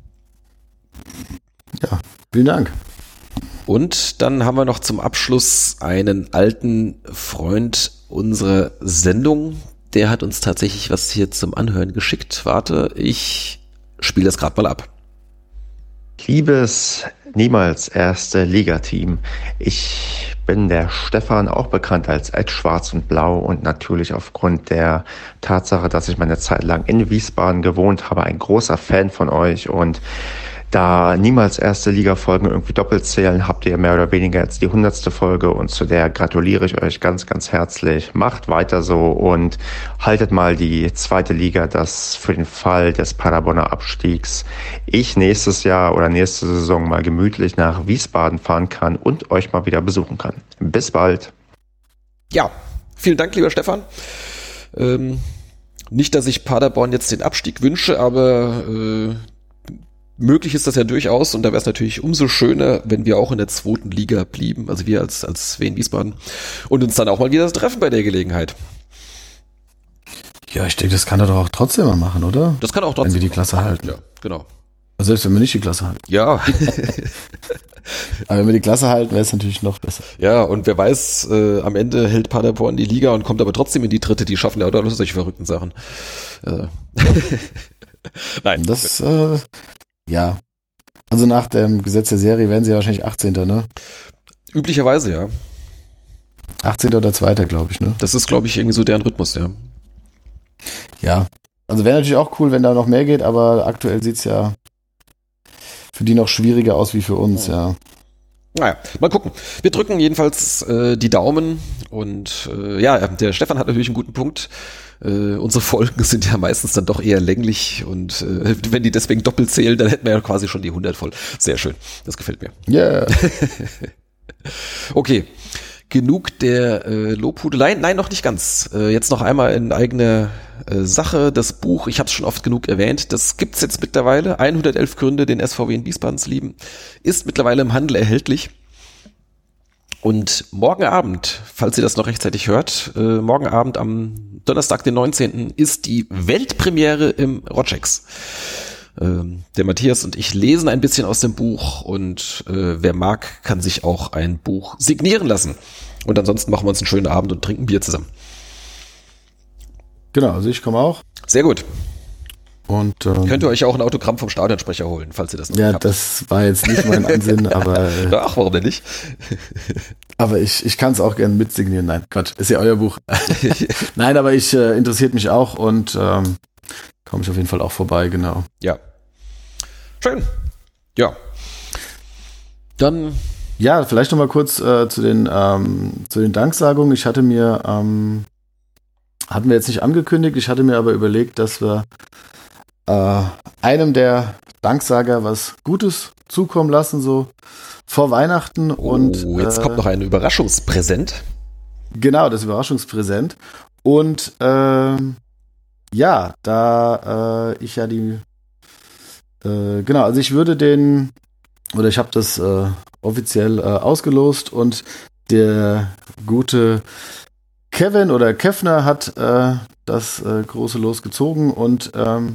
Ja, vielen Dank.
Und dann haben wir noch zum Abschluss einen alten Freund unserer Sendung. Der hat uns tatsächlich was hier zum Anhören geschickt. Warte, ich spiele das gerade mal ab.
Liebes niemals erste Liga-Team, ich bin der Stefan, auch bekannt als @Schwarz und Blau und natürlich aufgrund der Tatsache, dass ich meine Zeit lang in Wiesbaden gewohnt habe, ein großer Fan von euch und da niemals erste Liga-Folgen irgendwie doppelt zählen, habt ihr mehr oder weniger jetzt die 100. Folge und zu der gratuliere ich euch ganz, ganz herzlich. Macht weiter so und haltet mal die zweite Liga, dass für den Fall des Paderborner Abstiegs ich nächstes Jahr oder nächste Saison mal gemütlich nach Wiesbaden fahren kann und euch mal wieder besuchen kann. Bis bald.
Ja, vielen Dank, lieber Stefan. Nicht, dass ich Paderborn jetzt den Abstieg wünsche, aber möglich ist das ja durchaus und da wäre es natürlich umso schöner, wenn wir auch in der 2. Liga blieben, also wir als Wien Wiesbaden und uns dann auch mal wieder treffen bei der Gelegenheit.
Ja, ich denke, das kann er doch auch trotzdem mal machen, oder?
Das kann auch trotzdem.
Wenn wir die Klasse halten.
Ja, genau.
Also selbst wenn wir nicht die Klasse halten.
Ja.
Aber wenn wir die Klasse halten, wäre es natürlich noch besser.
Ja, und wer weiß, am Ende hält Paderborn die Liga und kommt aber trotzdem in die 3. Die schaffen ja auch solche verrückten Sachen. Nein.
Das, ja. Also nach dem Gesetz der Serie werden sie ja wahrscheinlich 18. ne?
Üblicherweise, ja.
18. oder 2., glaube ich, ne?
Das ist, glaube ich, irgendwie so deren Rhythmus, ja.
Ja. Also wäre natürlich auch cool, wenn da noch mehr geht, aber aktuell sieht's ja für die noch schwieriger aus wie für uns, ja.
Naja, mal gucken. Wir drücken jedenfalls die Daumen und ja, der Stefan hat natürlich einen guten Punkt. Unsere Folgen sind ja meistens dann doch eher länglich und wenn die deswegen doppelt zählen, dann hätten wir ja quasi schon die 100 voll. Sehr schön, das gefällt mir.
Ja. Yeah.
Okay, genug der Lobhudelei. Nein, noch nicht ganz. Jetzt noch einmal in eigener Sache. Das Buch, ich habe es schon oft genug erwähnt, das gibt's jetzt mittlerweile. 111 Gründe, den SVW in Wiesbaden zu lieben. Ist mittlerweile im Handel erhältlich. Und morgen Abend, falls ihr das noch rechtzeitig hört, morgen Abend am Donnerstag, den 19. ist die Weltpremiere im Rotschecks. Der Matthias und ich lesen ein bisschen aus dem Buch und wer mag, kann sich auch ein Buch signieren lassen. Und ansonsten machen wir uns einen schönen Abend und trinken Bier zusammen.
Genau, also ich komme auch.
Sehr gut.
Und
könnt ihr euch auch ein Autogramm vom Stadionsprecher holen, falls ihr das noch
nicht
habt.
Ja, das war jetzt nicht mein Ansinn, aber
ach, warum denn nicht?
Aber ich kann es auch gerne mitsignieren. Nein, Quatsch, ist ja euer Buch. Nein, aber ich interessiert mich auch und komme ich auf jeden Fall auch vorbei, genau.
Ja. Schön. Ja. Dann.
Ja, vielleicht noch mal kurz zu den Danksagungen. Ich hatte mir, hatten wir jetzt nicht angekündigt, ich hatte mir aber überlegt, dass wir einem der Danksager was Gutes zukommen lassen, so vor Weihnachten. Und
jetzt kommt noch ein Überraschungspräsent.
Genau, das Überraschungspräsent. Und ja, da ich ja genau, also ich würde ich habe das offiziell ausgelost und der gute Kevin oder Kevner hat das große Los gezogen und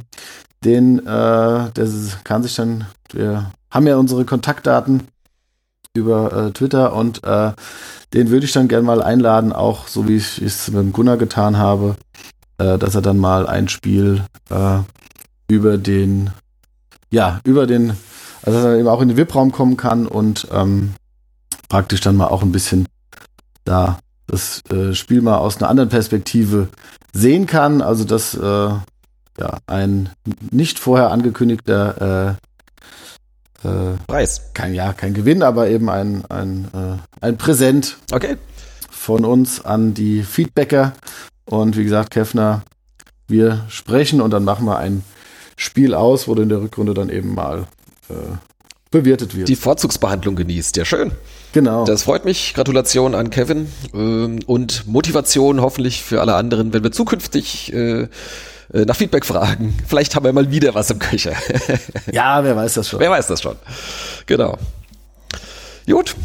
der kann sich dann, wir haben ja unsere Kontaktdaten über Twitter und den würde ich dann gerne mal einladen, auch so wie ich es mit dem Gunnar getan habe, dass er dann mal ein Spiel über den, also dass er eben auch in den VIP-Raum kommen kann und praktisch dann mal auch ein bisschen da das Spiel mal aus einer anderen Perspektive sehen kann. Also dass ein nicht vorher angekündigter
Preis.
Kein Gewinn, aber eben ein Präsent von uns an die Feedbacker. Und wie gesagt, Kevner, wir sprechen und dann machen wir ein Spiel aus, wo in der Rückrunde dann eben mal bewirtet wird.
Die Vorzugsbehandlung genießt, ja schön.
Genau.
Das freut mich. Gratulation an Kevin und Motivation hoffentlich für alle anderen, wenn wir zukünftig nach Feedback fragen. Vielleicht haben wir mal wieder was im Köcher.
Ja, wer weiß das schon.
Wer weiß das schon. Genau. Gut.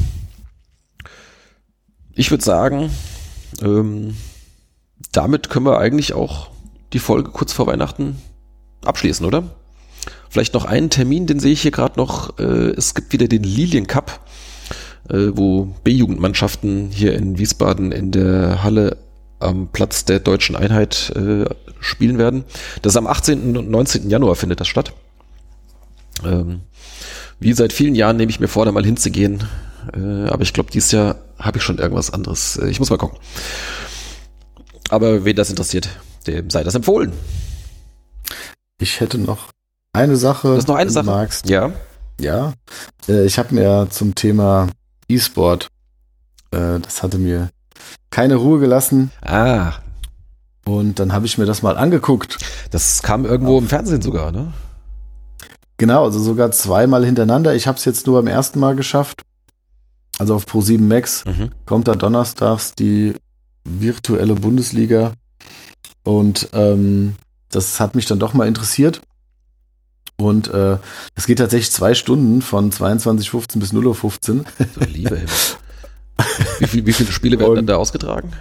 Ich würde sagen, damit können wir eigentlich auch die Folge kurz vor Weihnachten abschließen, oder? Vielleicht noch einen Termin, den sehe ich hier gerade noch. Es gibt wieder den Lilien Cup, wo B-Jugendmannschaften hier in Wiesbaden in der Halle am Platz der Deutschen Einheit spielen werden. Das ist am 18. und 19. Januar findet das statt. Wie seit vielen Jahren nehme ich mir vor, da mal hinzugehen. Aber ich glaube, dieses Jahr habe ich schon irgendwas anderes. Ich muss mal gucken. Aber wen das interessiert, dem sei das empfohlen.
Ich hätte noch eine Sache.
Das ist noch eine Sache?
Du magst.
Ja.
Ja. Ich habe mir zum Thema E-Sport, das hatte mir keine Ruhe gelassen.
Ah.
Und dann habe ich mir das mal angeguckt.
Das kam irgendwo im Fernsehen sogar, ne?
Genau, also sogar zweimal hintereinander. Ich habe es jetzt nur beim ersten Mal geschafft. Also auf Pro7 Max kommt da donnerstags die virtuelle Bundesliga. Und das hat mich dann doch mal interessiert. Und es geht tatsächlich 2 Stunden von 22:15 bis 0:15 Uhr.
So, liebe Himmel. Wie viele Spiele werden dann da ausgetragen?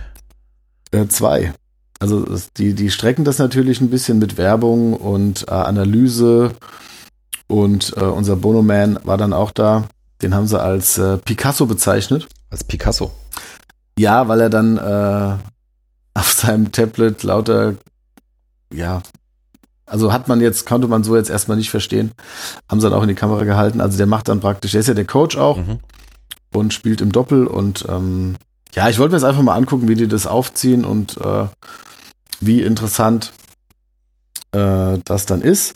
2. Also die strecken das natürlich ein bisschen mit Werbung und Analyse. Und unser Bono-Man war dann auch da. Den haben sie als Picasso bezeichnet.
Als Picasso?
Ja, weil er dann auf seinem Tablet lauter, ja, also konnte man so jetzt erstmal nicht verstehen. Haben sie dann auch in die Kamera gehalten. Also der macht dann praktisch, der ist ja der Coach auch und spielt im Doppel. Und ich wollte mir jetzt einfach mal angucken, wie die das aufziehen und wie interessant das dann ist.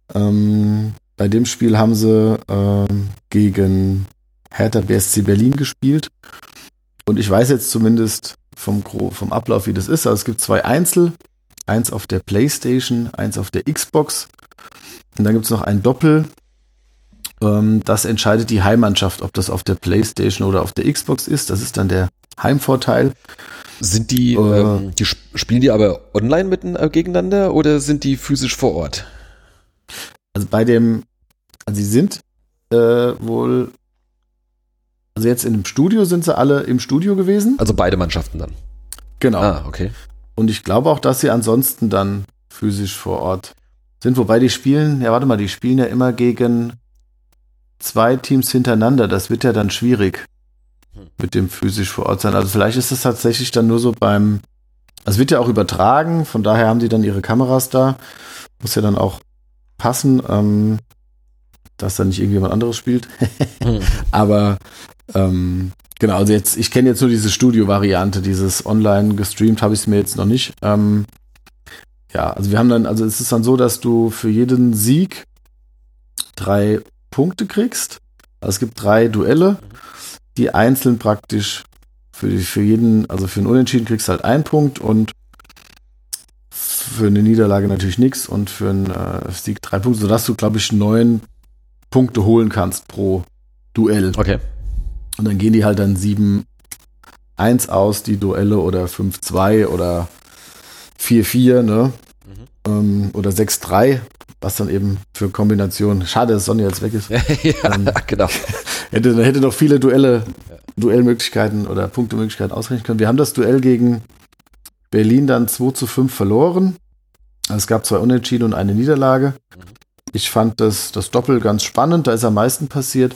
Bei dem Spiel haben sie gegen Hertha BSC Berlin gespielt. Und ich weiß jetzt zumindest vom Ablauf, wie das ist. Also es gibt 2 Einzel. Eins auf der PlayStation, eins auf der Xbox. Und dann gibt es noch ein Doppel. Das entscheidet die Heimmannschaft, ob das auf der PlayStation oder auf der Xbox ist. Das ist dann der Heimvorteil.
Sind die spielen die aber online gegeneinander oder sind die physisch vor Ort?
Also sie sind wohl, also jetzt in dem Studio sind sie alle im Studio gewesen.
Also beide Mannschaften dann?
Genau.
Ah, okay.
Und ich glaube auch, dass sie ansonsten dann physisch vor Ort sind. Wobei die spielen ja immer gegen 2 Teams hintereinander. Das wird ja dann schwierig mit dem physisch vor Ort sein. Also vielleicht ist es tatsächlich dann nur so es wird ja auch übertragen, von daher haben die dann ihre Kameras da. Muss ja dann auch passen, dass da nicht irgendjemand anderes spielt. Aber genau, also ich kenne jetzt nur diese Studio-Variante, dieses online gestreamt habe ich es mir jetzt noch nicht. Also wir haben dann, also es ist dann so, dass du für jeden Sieg 3 Punkte kriegst. Also es gibt 3 Duelle, die einzeln praktisch für jeden, also für einen Unentschieden kriegst du halt 1 Punkt und für eine Niederlage natürlich nichts und für einen Sieg 3 Punkte, sodass du, glaube ich, 9 Punkte holen kannst pro Duell.
Okay.
Und dann gehen die halt dann 7-1 aus, die Duelle, oder 5-2 oder 4-4, ne? Oder 6-3, was dann eben für Kombinationen. Schade, dass Sonja jetzt weg ist.
Ja, genau.
Hätte noch viele Duellmöglichkeiten oder Punktemöglichkeiten ausrechnen können. Wir haben das Duell gegen Berlin dann 2:5 verloren. Also es gab 2 Unentschieden und eine Niederlage. Ich fand das Doppel ganz spannend, da ist am meisten passiert.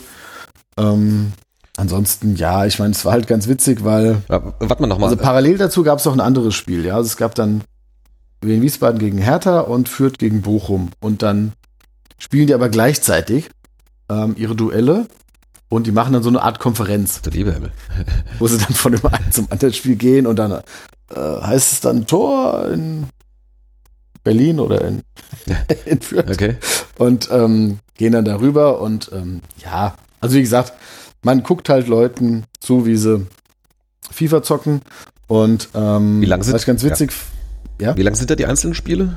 Ansonsten, ja, ich meine, es war halt ganz witzig, weil
warte mal nochmal.
Also parallel dazu gab es noch ein anderes Spiel, ja. Also es gab dann Wien Wiesbaden gegen Hertha und Fürth gegen Bochum. Und dann spielen die aber gleichzeitig ihre Duelle und die machen dann so eine Art Konferenz.
Der liebe Himmel.
Wo sie dann von dem einen zum anderen Spiel gehen und dann heißt es dann Tor in Berlin oder in Fürth.
Okay.
Und gehen dann darüber und also wie gesagt, man guckt halt Leuten zu, wie sie FIFA zocken und
wie lang sind,
was ganz witzig. Ja?
Wie lang sind da die einzelnen Spiele?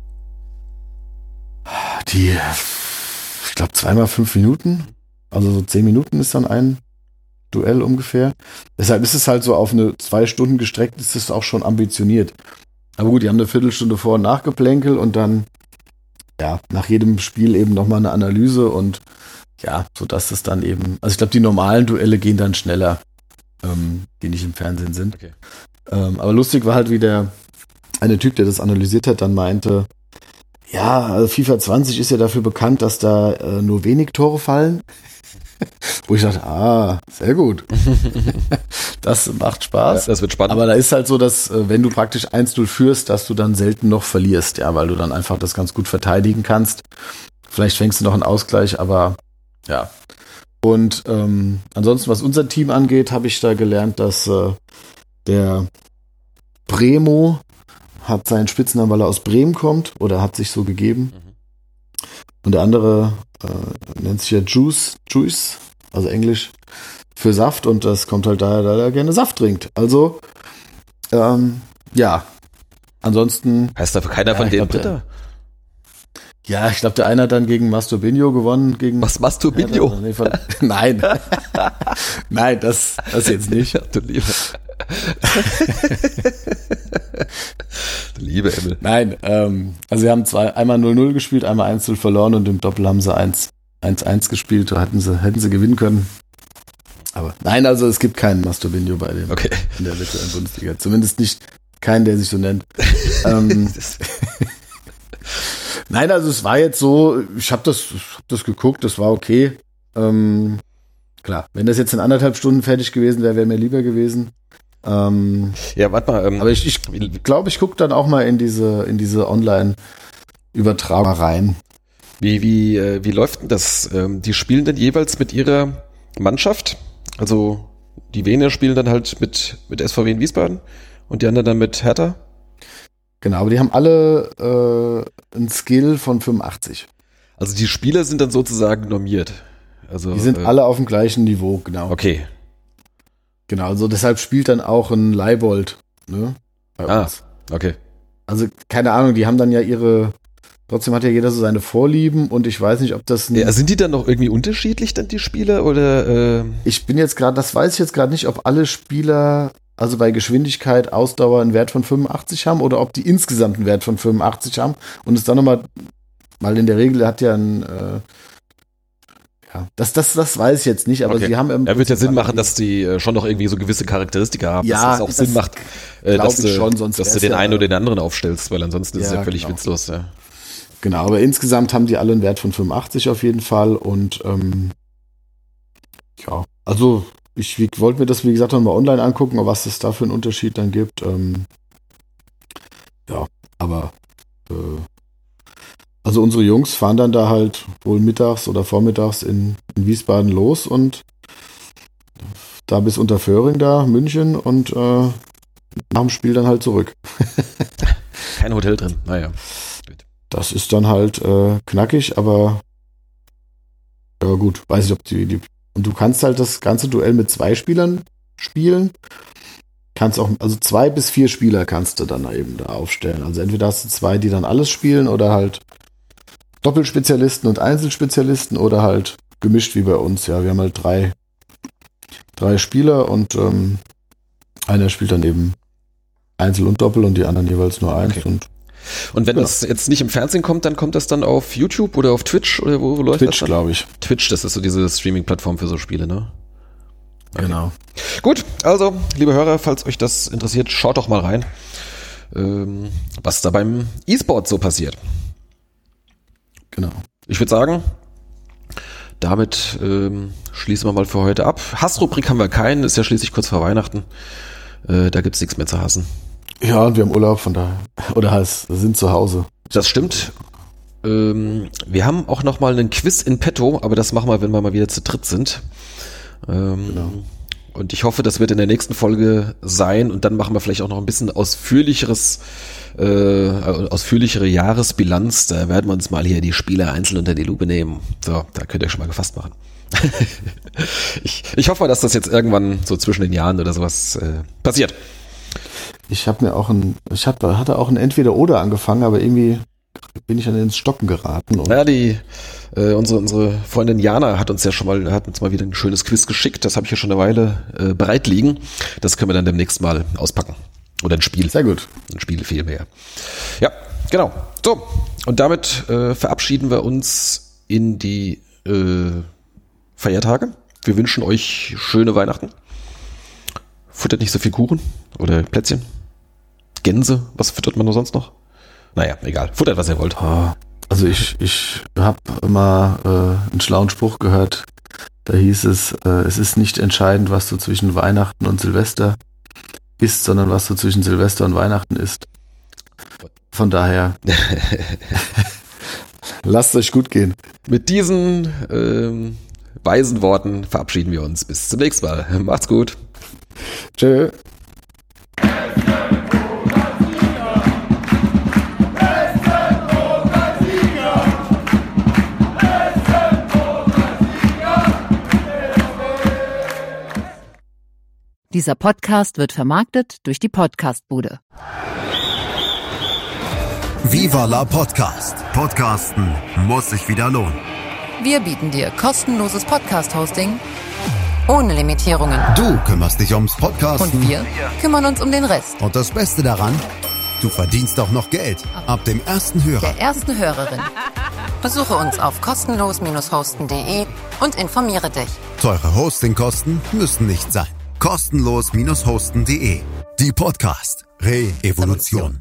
Ich glaube 2x5 Minuten, also so 10 Minuten ist dann ein Duell ungefähr. Deshalb ist es halt so auf eine 2 Stunden gestreckt, ist es auch schon ambitioniert. Aber gut, die haben eine Viertelstunde Vor- und Nachgeplänkel und dann nach jedem Spiel eben nochmal eine Analyse und sodass es dann eben, also ich glaube, die normalen Duelle gehen dann schneller, die nicht im Fernsehen sind.
Okay.
Aber lustig war halt, wie der eine Typ, der das analysiert hat, dann meinte, also FIFA 20 ist ja dafür bekannt, dass da nur wenig Tore fallen. Wo ich dachte, sehr gut. Das macht Spaß.
Ja, das wird spannend.
Aber da ist halt so, dass wenn du praktisch 1-0 führst, dass du dann selten noch verlierst, weil du dann einfach das ganz gut verteidigen kannst. Vielleicht fängst du noch einen Ausgleich, aber ja. Und ansonsten, was unser Team angeht, habe ich da gelernt, dass der Bremo hat seinen Spitznamen, weil er aus Bremen kommt, oder hat sich so gegeben. Und der andere nennt sich ja Juice, also Englisch für Saft, und das kommt halt daher, da er gerne Saft trinkt. Also, ansonsten.
Heißt dafür keiner von denen Dritter?
Ja, ich glaube, der eine hat dann gegen Masturbinho gewonnen.
Was, Masturbinho?
Nein. Nein, das jetzt nicht.
Du Liebe. Liebe Emmel.
Nein, also wir haben einmal 0-0 gespielt, einmal 1-0 verloren und im Doppel haben sie 1-1 gespielt, da hätten sie gewinnen können. Aber nein, also es gibt keinen Mastrovinho bei dem in der virtuellen Bundesliga. Zumindest nicht keinen, der sich so nennt. Nein, also es war jetzt so, ich habe das geguckt, das war okay. Klar, wenn das jetzt in 1,5 Stunden fertig gewesen wäre, wäre mir lieber gewesen.
Ja, warte mal.
Aber ich glaube, ich gucke dann auch mal in diese Online-Übertragung rein.
Wie läuft denn das? Die spielen dann jeweils mit ihrer Mannschaft? Also die Wiener spielen dann halt mit SVW in Wiesbaden und die anderen dann mit Hertha?
Genau, aber die haben alle einen Skill von 85.
Also die Spieler sind dann sozusagen normiert. Also,
die sind alle auf dem gleichen Niveau, genau.
Okay.
Genau, also deshalb spielt dann auch ein Leibold, ne? Bei uns.
Okay.
Also keine Ahnung, die haben dann ja trotzdem hat ja jeder so seine Vorlieben und ich weiß nicht, ob das
sind die dann noch irgendwie unterschiedlich, dann die Spieler, oder?
Das weiß ich jetzt gerade nicht, ob alle Spieler, also bei Geschwindigkeit, Ausdauer einen Wert von 85 haben oder ob die insgesamt einen Wert von 85 haben und es dann nochmal, weil in der Regel hat ja ein das weiß ich jetzt nicht, aber sie haben
er wird ja Sinn machen, dass die schon noch irgendwie so gewisse Charakteristika haben,
ja,
dass es auch Sinn macht, dass du den einen oder den anderen aufstellst, weil ansonsten ist es ja völlig witzlos. Ja.
Genau, aber insgesamt haben die alle einen Wert von 85 auf jeden Fall und also ich wollte mir das, wie gesagt, nochmal online angucken, was es da für einen Unterschied dann gibt. Aber also unsere Jungs fahren dann da halt wohl mittags oder vormittags in Wiesbaden los und da bis Unterföhring da, München und nach dem Spiel dann halt zurück.
Kein Hotel drin, naja. Gut.
Das ist dann halt knackig, aber ja gut, weiß ich, ob die und du kannst halt das ganze Duell mit 2 Spielern spielen. Kannst auch, also 2 bis 4 Spieler kannst du dann eben da aufstellen. Also entweder hast du 2, die dann alles spielen oder halt Doppelspezialisten und Einzelspezialisten oder halt gemischt wie bei uns. Ja, wir haben halt 3 Spieler und einer spielt dann eben Einzel und Doppel und die anderen jeweils nur 1.
Okay. Und wenn das jetzt nicht im Fernsehen kommt, dann kommt das dann auf YouTube oder auf Twitch oder wo läuft
Twitch,
das dann?
Glaube ich.
Twitch, das ist so diese Streaming-Plattform für so Spiele, ne?
Okay. Genau.
Gut, also, liebe Hörer, falls euch das interessiert, schaut doch mal rein, was da beim E-Sport so passiert.
Genau.
Ich würde sagen, damit schließen wir mal für heute ab. Hassrubrik haben wir keinen, ist ja schließlich kurz vor Weihnachten. Da gibt's nichts mehr zu hassen.
Ja, und wir haben Urlaub, von daher. Oder sind zu Hause.
Das stimmt. Wir haben auch noch mal einen Quiz in petto, aber das machen wir, wenn wir mal wieder zu dritt sind. Genau. Und ich hoffe, das wird in der nächsten Folge sein und dann machen wir vielleicht auch noch ein bisschen ausführlichere Jahresbilanz. Da werden wir uns mal hier die Spieler einzeln unter die Lupe nehmen. So, da könnt ihr schon mal gefasst machen. Ich hoffe, dass das jetzt irgendwann so zwischen den Jahren oder sowas passiert.
Ich hatte auch ein Entweder-Oder angefangen, aber irgendwie bin ich dann ins Stocken geraten.
Ja, unsere Freundin Jana hat uns mal wieder ein schönes Quiz geschickt. Das habe ich ja schon eine Weile bereit liegen. Das können wir dann demnächst mal auspacken. Oder ein Spiel.
Sehr gut.
Ein Spiel vielmehr. Ja, genau. So, und damit verabschieden wir uns in die Feiertage. Wir wünschen euch schöne Weihnachten. Futtert nicht so viel Kuchen oder Plätzchen. Gänse, was füttert man nur sonst noch? Naja, egal. Futtert, was ihr wollt.
Also ich habe immer einen schlauen Spruch gehört. Da hieß es ist nicht entscheidend, was du zwischen Weihnachten und Silvester isst, sondern was du zwischen Silvester und Weihnachten isst. Von daher lasst euch gut gehen.
Mit diesen weisen Worten verabschieden wir uns. Bis zum nächsten Mal. Macht's gut.
Tschö.
Dieser Podcast wird vermarktet durch die Podcastbude.
Viva la Podcast. Podcasten muss sich wieder lohnen.
Wir bieten dir kostenloses Podcast-Hosting
Ohne Limitierungen.
Du kümmerst dich ums Podcasten.
Und wir kümmern uns um den Rest.
Und das Beste daran, du verdienst auch noch Geld. Ab dem ersten Hörer.
Der ersten Hörerin. Besuche uns auf kostenlos-hosten.de und informiere dich.
Teure Hostingkosten müssen nicht sein. Kostenlos-hosten.de. Die Podcast Re-Evolution.